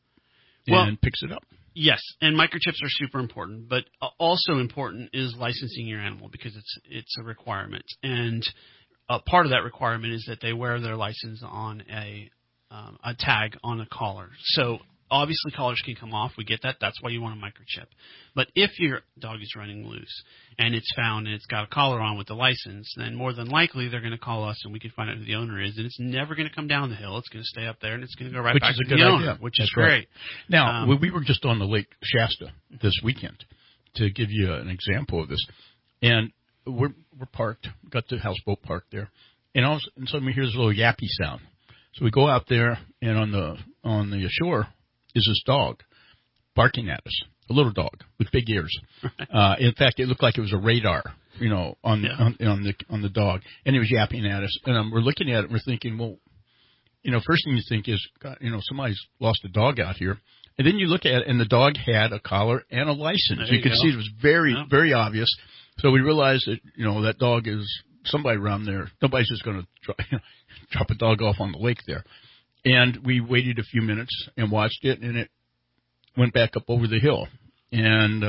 and picks it up. Yes, and microchips are super important, but also important is licensing your animal, because it's a requirement, and part of that requirement is that they wear their license on a tag on a collar. So obviously collars can come off. We get that. That's why you want a microchip. But if your dog is running loose and it's found and it's got a collar on with the license, then more than likely they're going to call us and we can find out who the owner is. And it's never going to come down the hill. It's going to stay up there and it's going to go right back to the owner, which is great. Now, we were just on the Lake Shasta this weekend to give you an example of this. And we're parked, got the houseboat parked there. And suddenly we hear this little yappy sound. So we go out there, and on the shore is this dog barking at us, a little dog with big ears. In fact, it looked like it was a radar, you know, on the dog, and it was yapping at us. And we're looking at it, and we're thinking, well, you know, first thing you think is, God, you know, somebody's lost a dog out here. And then you look at it, and the dog had a collar and a license. You could see it was very, very obvious. So we realized that, you know, that dog is somebody around there. Nobody's just going to drop a dog off on the lake there. And we waited a few minutes and watched it, and it went back up over the hill. And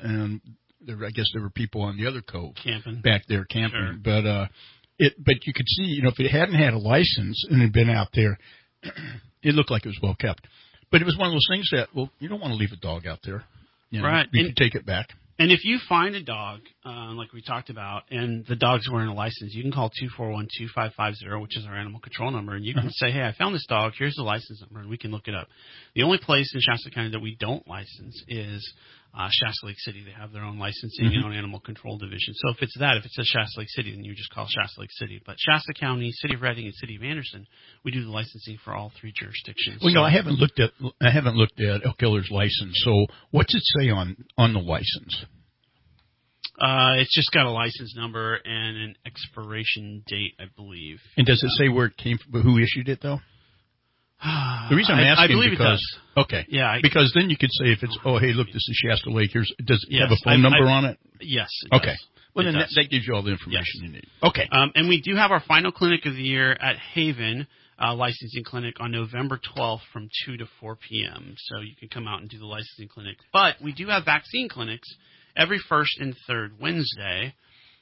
I guess there were people on the other cove back there camping. Sure. But you could see, you know, if it hadn't had a license and had been out there, it looked like it was well kept. But it was one of those things that, well, you don't want to leave a dog out there. You know, right. You can take it back. And if you find a dog, like we talked about, and the dog's wearing a license, you can call 241-2550, which is our animal control number, and you can say, hey, I found this dog, here's the license number, and we can look it up. The only place in Shasta County that we don't license is Shasta Lake City. They have their own licensing and own animal control division. So if it says Shasta Lake City, then you just call Shasta Lake City. But Shasta County, City of Redding, and City of Anderson, we do the licensing for all three jurisdictions. Well, no, I haven't looked at Elk Killer's license. So what's it say on the license? It's just got a license number and an expiration date, I believe. And does it say where it came from, who issued it, though? The reason I'm asking I believe because, it does. Okay. Yeah. Because then you could say if it's, oh, hey, look, this is Shasta Lake. Does it have a phone number on it? Yes. Okay. Does. Well, then that gives you all the information you need. Okay. And we do have our final clinic of the year at Haven licensing clinic on November 12th from 2 to 4 p.m. So you can come out and do the licensing clinic. But we do have vaccine clinics every first and third Wednesday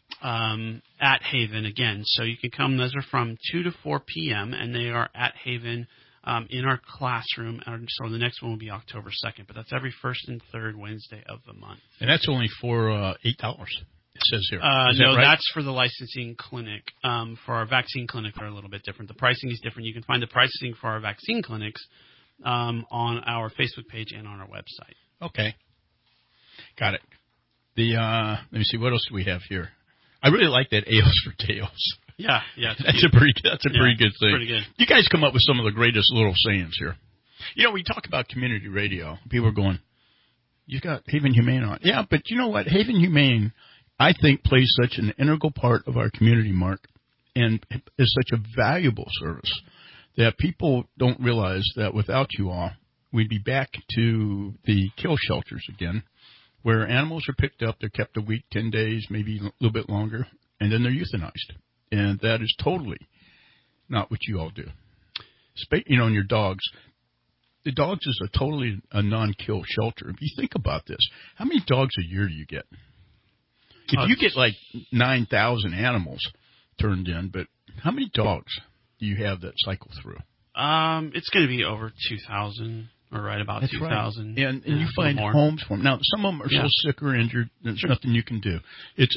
at Haven again. So you can come. Those are from 2 to 4 p.m., and they are at Haven in our classroom. So the next one will be October 2nd, but that's every first and third Wednesday of the month. And that's only for $8, it says here. No, right? That's for the licensing clinic. For our vaccine clinic, are a little bit different. The pricing is different. You can find the pricing for our vaccine clinics on our Facebook page and on our website. Okay. Got it. Let me see, what else do we have here? I really like that Ales for Tails. Yeah. That's a pretty good thing. Pretty good. You guys come up with some of the greatest little sayings here. You know, we talk about community radio. People are going, you got Haven Humane on. Yeah, but you know what? Haven Humane, I think, plays such an integral part of our community, Mark, and is such a valuable service that people don't realize that without you all, we'd be back to the kill shelters again, where animals are picked up, they're kept a week, 10 days, maybe a little bit longer, and then they're euthanized. And that is totally not what you all do. You know, in your dogs, the dogs is totally a non-kill shelter. If you think about this, how many dogs a year do you get? If you get like 9,000 animals turned in, but how many dogs do you have that cycle through? It's going to be over 2,000, or right about 2,000. Right. And you find homes for them. Now, some of them are so sick or injured, there's nothing you can do. It's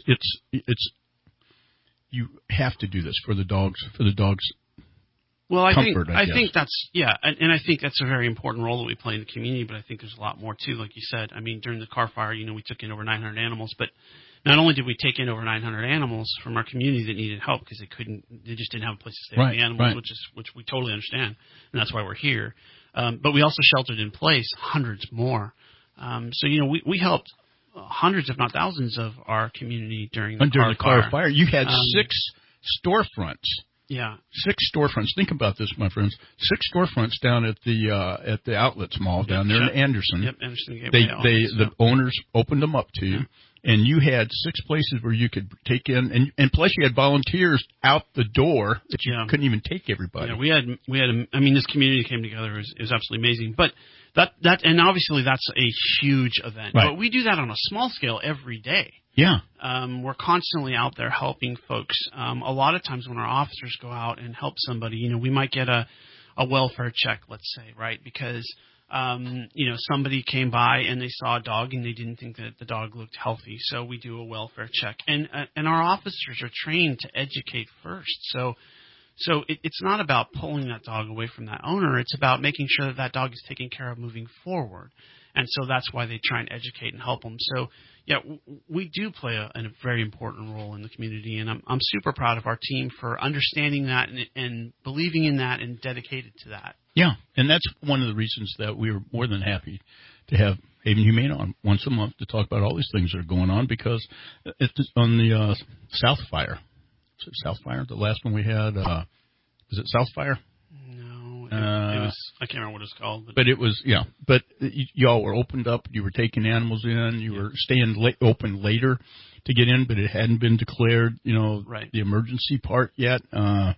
you have to do this for the dogs. Well, I think that's and I think that's a very important role that we play in the community. But I think there's a lot more too, like you said. I mean, during the Carr Fire, we took in over 900 animals, but not only did we take in over 900 animals from our community that needed help because they just didn't have a place to stay with the animals, which we totally understand, and that's why we're here. But we also sheltered in place hundreds more. So we helped hundreds, if not thousands, of our community during the Carr Fire. You had 6 storefronts. Yeah, 6 storefronts. Think about this, my friends. 6 storefronts down at the Outlets Mall down there in Anderson. Yep, Anderson Gateway. The owners opened them up to you, and you had 6 places where you could take in, and plus you had volunteers out the door that you couldn't even take everybody. Yeah, we had. I mean, this community came together. It was absolutely amazing. But that and obviously that's a huge event. Right. But we do that on a small scale every day. Yeah. We're constantly out there helping folks. A lot of times when our officers go out and help somebody, we might get a welfare check, let's say, right? Because, somebody came by and they saw a dog and they didn't think that the dog looked healthy. So we do a welfare check. And our officers are trained to educate first. So it's not about pulling that dog away from that owner. It's about making sure that dog is taken care of moving forward. And so that's why they try and educate and help them. So, yeah, we do play a very important role in the community, and I'm super proud of our team for understanding that and believing in that and dedicated to that. Yeah, and that's one of the reasons that we were more than happy to have Haven Humane on once a month to talk about all these things that are going on, because on the South Fire. Is it South Fire? The last one we had, is it South Fire? It was, I can't remember what it's called. But it was, but y'all were opened up. You were taking animals in. You were staying open later to get in, but it hadn't been declared, the emergency part yet. But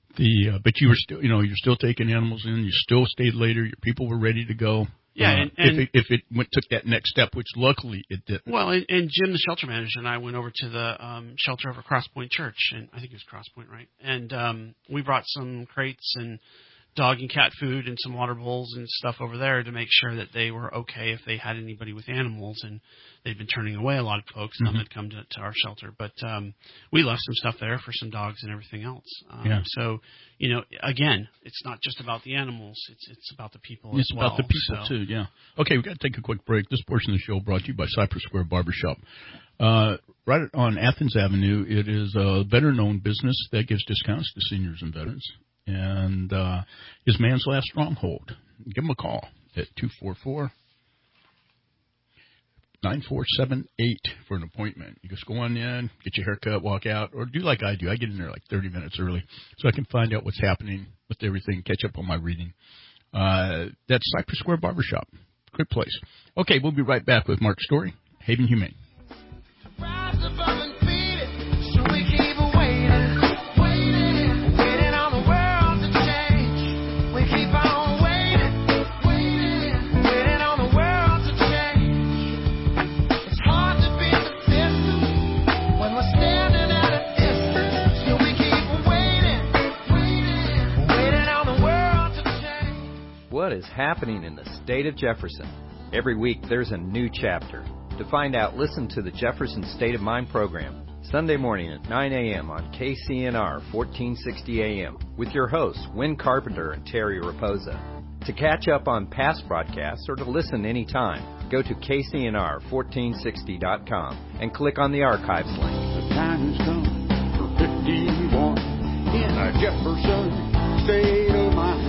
you were still, you're still taking animals in. You still stayed later. Your people were ready to go. Yeah, if it took that next step, which luckily it didn't. Well, and Jim, the shelter manager, and I went over to the shelter over Cross Point Church, and I think it was Cross Point, right? And we brought some crates and dog and cat food and some water bowls and stuff over there to make sure that they were okay if they had anybody with animals, and they'd been turning away a lot of folks. Some had come to our shelter, but we left some stuff there for some dogs and everything else. So, again, it's not just about the animals; it's about the people as well. It's about the people too. Yeah. Okay, we've got to take a quick break. This portion of the show brought to you by Cypress Square Barbershop. Right on Athens Avenue, it is a better-known business that gives discounts to seniors and veterans. And his Man's Last Stronghold. Give him a call at 244-9478 for an appointment. You just go on in, get your haircut, walk out, or do like I do. I get in there like 30 minutes early so I can find out what's happening with everything, catch up on my reading. That's Cypress Square Barbershop. Great place. Okay, we'll be right back with Mark Story, Haven Humane. What is happening in the state of Jefferson? Every week there's a new chapter. To find out, listen to the Jefferson State of Mind program, Sunday morning at 9 a.m. on KCNR 1460 AM, with your hosts, Wynn Carpenter and Terry Raposa. To catch up on past broadcasts or to listen anytime, go to KCNR1460.com and click on the archives link. The time has come for 51 in a Jefferson State of Mind.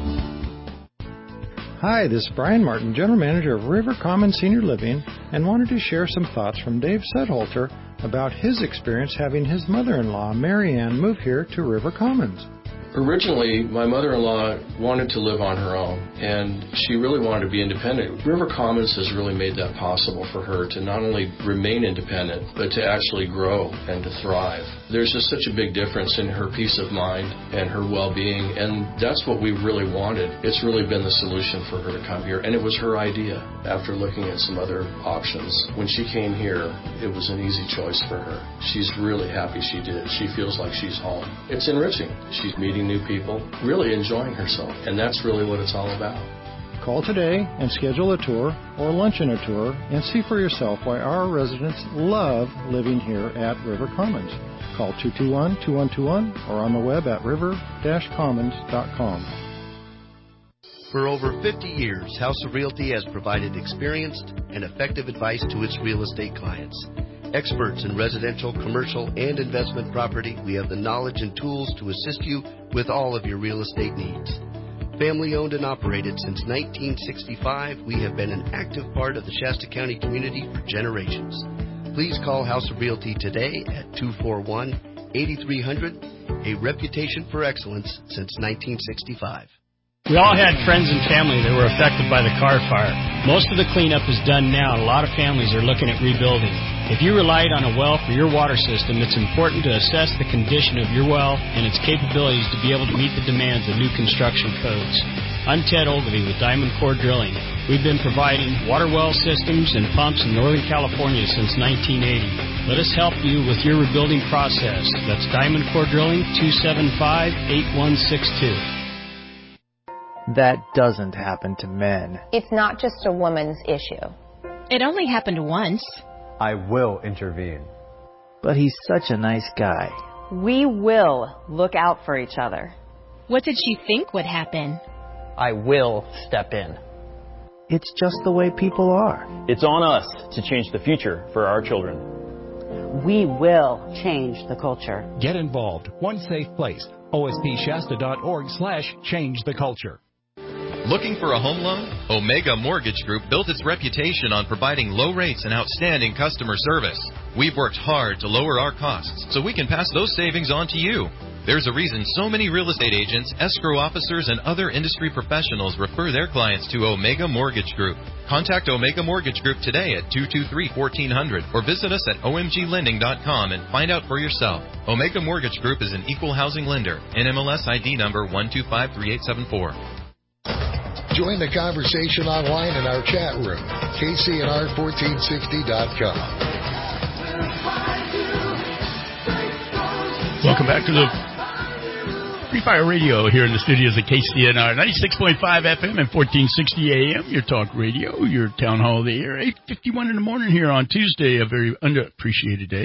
Hi, this is Brian Martin, General Manager of River Commons Senior Living, and wanted to share some thoughts from Dave Sedholter about his experience having his mother-in-law, Mary Ann, move here to River Commons. Originally, my mother-in-law wanted to live on her own, and she really wanted to be independent. River Commons has really made that possible for her to not only remain independent, but to actually grow and to thrive. There's just such a big difference in her peace of mind and her well-being, and that's what we really wanted. It's really been the solution for her to come here, and it was her idea after looking at some other options. When she came here, it was an easy choice for her. She's really happy she did. She feels like she's home. It's enriching. She's meeting meeting new people, really enjoying herself. And that's really what it's all about. Call today and schedule a tour or luncheon a tour and see for yourself why our residents love living here at River Commons. Call 221-2121 or on the web at river-commons.com. For over 50 years, House of Realty has provided experienced and effective advice to its real estate clients. Experts in residential, commercial, and investment property, we have the knowledge and tools to assist you with all of your real estate needs. Family owned and operated since 1965, we have been an active part of the Shasta County community for generations. Please call House of Realty today at 241-8300, a reputation for excellence since 1965. We all had friends and family that were affected by the car fire. Most of the cleanup is done now, and a lot of families are looking at rebuilding. If you relied on a well for your water system, it's important to assess the condition of your well and its capabilities to be able to meet the demands of new construction codes. I'm Ted Ogilvie with Diamond Core Drilling. We've been providing water well systems and pumps in Northern California since 1980. Let us help you with your rebuilding process. That's Diamond Core Drilling, 275-8162. That doesn't happen to men. It's not just a woman's issue. It only happened once. I will intervene. But he's such a nice guy. We will look out for each other. What did she think would happen? I will step in. It's just the way people are. It's on us to change the future for our children. We will change the culture. Get involved. One safe place. OSPShasta.org/change the culture. Looking for a home loan? Omega Mortgage Group built its reputation on providing low rates and outstanding customer service. We've worked hard to lower our costs so we can pass those savings on to you. There's a reason so many real estate agents, escrow officers, and other industry professionals refer their clients to Omega Mortgage Group. Contact Omega Mortgage Group today at 223-1400 or visit us at omglending.com and find out for yourself. Omega Mortgage Group is an equal housing lender. NMLS ID number 1253874. Join the conversation online in our chat room, kcnr1460.com. Welcome back to the Free Fire Radio here in the studios of KCNR, 96.5 FM and 1460 AM, your talk radio, your town hall of the year, 8:51 in the morning here on Tuesday, a very underappreciated day.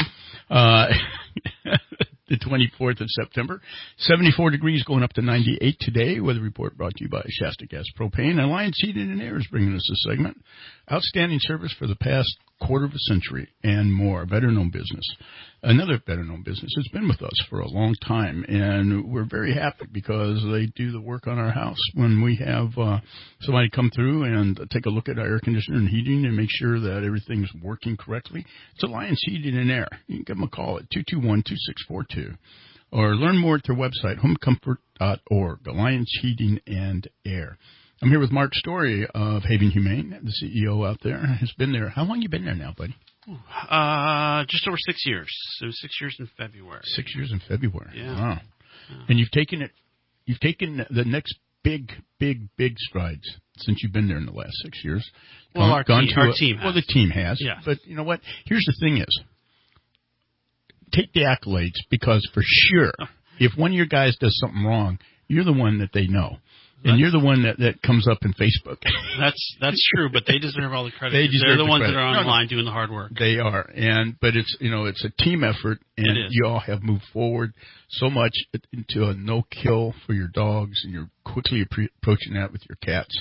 The 24th of September. 74 degrees going up to 98 today. Weather report brought to you by Shasta Gas Propane. Alliance Heating and Air is bringing us this segment. Outstanding service for the past quarter of a century and more. Better-known business. Another better-known business has been with us for a long time, and we're very happy because they do the work on our house. When we have somebody come through and take a look at our air conditioner and heating and make sure that everything's working correctly, it's Alliance Heating and Air. You can give them a call at 221-2642 or learn more at their website, homecomfort.org, Alliance Heating and Air. I'm here with Mark Story of Haven Humane, the CEO out there. Has been there. How long you been there now, buddy? Just over 6 years. So 6 years in February. 6 years in February. Yeah. Wow. And you've taken the next big strides since you've been there in the last 6 years. Well, our team has. Well, the team has. Yeah. But you know what? Here's the thing is, take the accolades because for sure, if one of your guys does something wrong, you're the one that they know. And you're the one that comes up in Facebook. That's true, but they deserve all the credit. They're the ones that are on the line doing the hard work. They are, but it's a team effort, and you all have moved forward so much into a no-kill for your dogs, and you're quickly approaching that with your cats.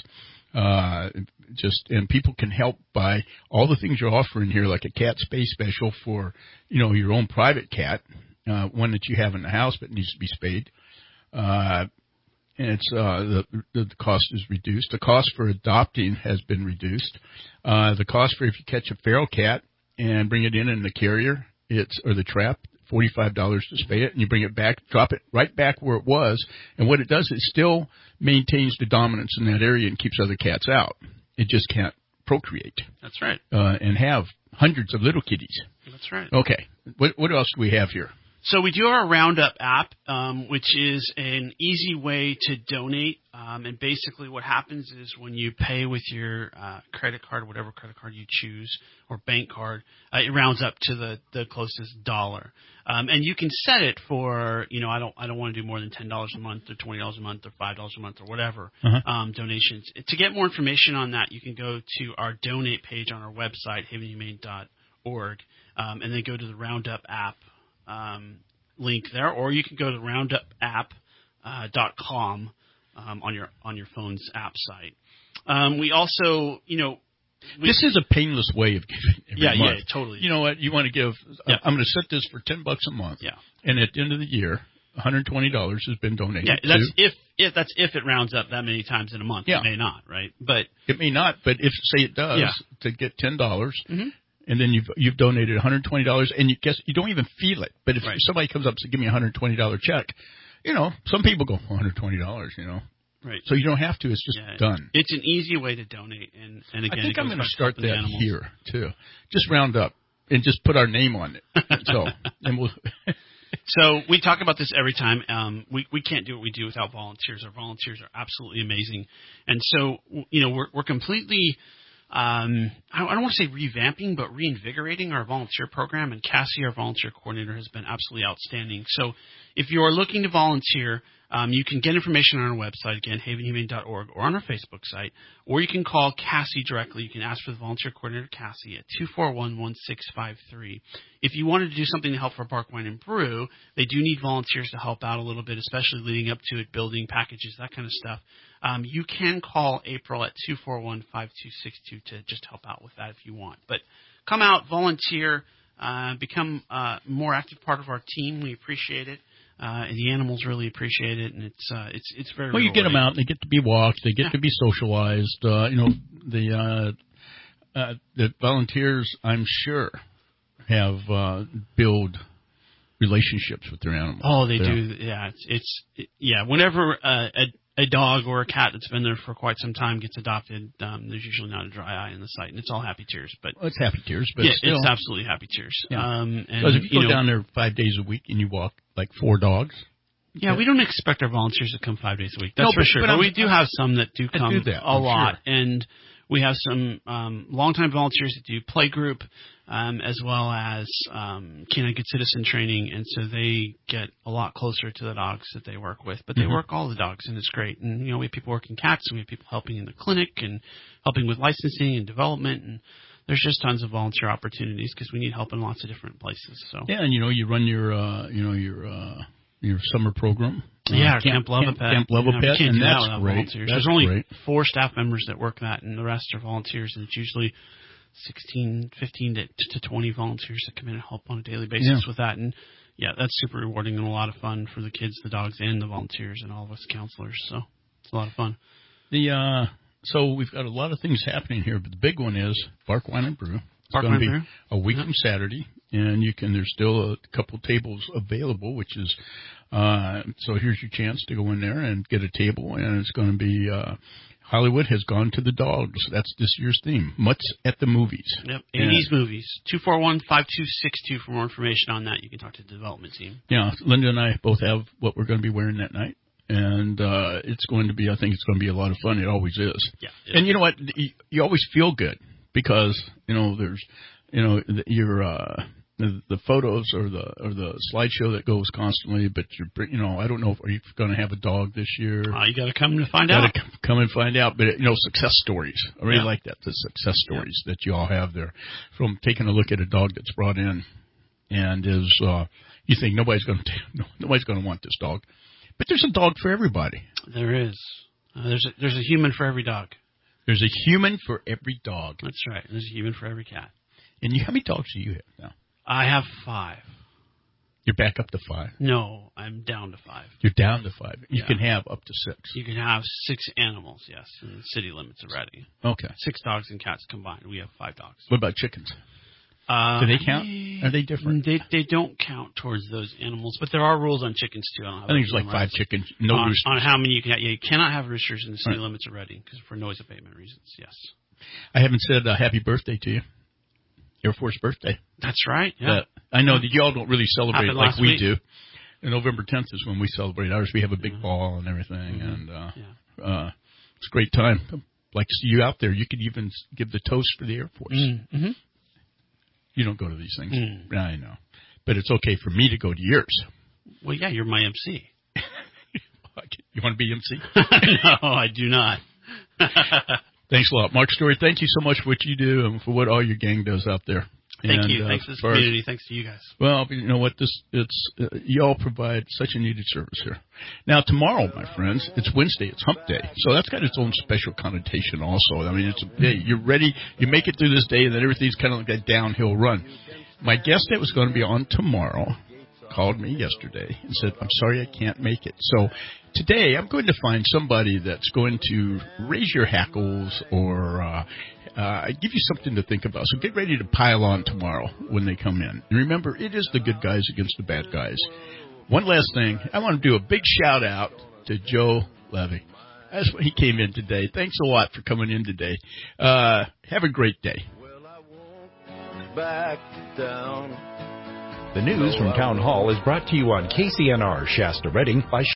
And people can help by all the things you're offering here, like a cat space special for your own private cat, one that you have in the house but needs to be spayed. And it's the cost is reduced. The cost for adopting has been reduced. The cost for if you catch a feral cat and bring it in the carrier, or the trap, $45 to spay it, and you bring it back, drop it right back where it was. And what it does, it still maintains the dominance in that area and keeps other cats out. It just can't procreate. That's right. And have hundreds of little kitties. That's right. Okay. What else do we have here? So we do our Roundup app, which is an easy way to donate. And basically what happens is when you pay with your credit card, whatever credit card you choose, or bank card, it rounds up to the closest dollar. And you can set it for, I don't want to do more than $10 a month or $20 a month or $5 a month or whatever donations. To get more information on that, you can go to our donate page on our website, havenhumane.org, and then go to the Roundup app link there, or you can go to roundupapp.com on your phone's app site. We also, this is a painless way of giving every month. Yeah, totally. You know what? You want to give, I'm going to set this for $10 a month. Yeah. And at the end of the year, $120 has been donated. Yeah, that's if it rounds up that many times in a month. Yeah. It may not, right? But it may not, but if, say it does, to get $10, and then you've donated $120, and you don't even feel it. But if somebody comes up and says, give me a $120 check, some people go, $120, Right. So you don't have to. It's just done. It's an easy way to donate. And again, I think I'm going to start that here, too. Just round up and just put our name on it. So we talk about this every time. We can't do what we do without volunteers. Our volunteers are absolutely amazing. And so, we're completely I don't want to say revamping, but reinvigorating our volunteer program. And Cassie, our volunteer coordinator, has been absolutely outstanding. So if you are looking to volunteer, you can get information on our website, again, havenhumane.org, or on our Facebook site, or you can call Cassie directly. You can ask for the volunteer coordinator, Cassie, at 241-1653. If you wanted to do something to help for Bark Wine and Brew, they do need volunteers to help out a little bit, especially leading up to it, building packages, that kind of stuff. You can call April at 241-5262 to just help out with that if you want. But come out, volunteer, become a more active part of our team. We appreciate it. And the animals really appreciate it, and it's very well. You get them out, they get to be walked, they get to be socialized. The volunteers, I'm sure, have build relationships with their animals. Oh, they do. Yeah, Whenever a dog or a cat that's been there for quite some time gets adopted, there's usually not a dry eye in the sight, and it's all happy tears. But it's happy tears, but still, it's absolutely happy tears. Yeah. Because if you go down there 5 days a week and you walk like 4 dogs. Yeah, we don't expect our volunteers to come 5 days a week. That's for sure. But we do have some that do come a lot, and we have some longtime volunteers that do play group, as well as Canine Good Citizen training, and so they get a lot closer to the dogs that they work with. But they work all the dogs, and it's great. And we have people working cats, and we have people helping in the clinic and helping with licensing and development, and there's just tons of volunteer opportunities because we need help in lots of different places. So and you run your summer program. Camp Love a Pet. Camp Love a Pet, and that's great. Volunteers. There's only 4 staff members that work that, and the rest are volunteers, and it's usually 15 to 20 volunteers that come in and help on a daily basis with that. And that's super rewarding and a lot of fun for the kids, the dogs, and the volunteers, and all of us counselors. So it's a lot of fun. So we've got a lot of things happening here, but the big one is Bark Wine and Brew. It's going to be a week from Saturday, and there's still a couple tables available, which is so here's your chance to go in there and get a table, and it's going to be Hollywood has gone to the dogs. That's this year's theme. Mutts at the movies. Yep, 80s movies. 241-5262 for more information on that. You can talk to the development team. Yeah, Linda and I both have what we're going to be wearing that night. And it's going to be, I think it's going to be a lot of fun. It always is. Yeah. And you know what? You always feel good because, there's, the photos or the slideshow that goes constantly, but I don't know if you're going to have a dog this year. You got to come to find out. Come and find out. But, success stories. I really like that, the success stories that you all have there from taking a look at a dog that's brought in and is, you think nobody's going to want this dog. But there's a dog for everybody. There is. There's a human for every dog. There's a human for every dog. That's right. There's a human for every cat. And how many dogs do you have now? I have 5. You're back up to 5? No, I'm down to 5. You're down to 5. You can have up to 6. You can have 6 animals, yes, in the city limits already. Okay. 6 dogs and cats combined. We have 5 dogs. What about chickens? Do they count? Are they different? They don't count towards those animals, but there are rules on chickens too. I think it's like 5 chickens, no roosters. On how many you can have. Yeah, you cannot have roosters in the city limits of Reading because for noise abatement reasons. Yes. I haven't said happy birthday to you. Air Force birthday. That's right. Yeah. I know that y'all don't really celebrate it like we do. And November 10th is when we celebrate ours. We have a big ball and everything, and it's a great time. Like to see you out there. You could even give the toast for the Air Force. Mm-hmm. You don't go to these things. I know. But it's okay for me to go to yours. Well, yeah, you're my MC. You want to be MC? No, I do not. Thanks a lot. Mark Story, thank you so much for what you do and for what all your gang does out there. Thank you. Thanks to this community. Thanks to you guys. Well, you know what? Y'all provide such a needed service here. Now, tomorrow, my friends, it's Wednesday. It's Hump Day. So that's got its own special connotation also. I mean, it's a day. You're ready. You make it through this day, and then everything's kind of like a downhill run. My guest that was going to be on tomorrow called me yesterday and said, I'm sorry I can't make it. So today I'm going to find somebody that's going to raise your hackles or give you something to think about. So get ready to pile on tomorrow when they come in. And remember, it is the good guys against the bad guys. One last thing. I want to do a big shout-out to Joe Levy. That's when he came in today. Thanks a lot for coming in today. Have a great day. Back down. The news from Town Hall is brought to you on KCNR Shasta Redding by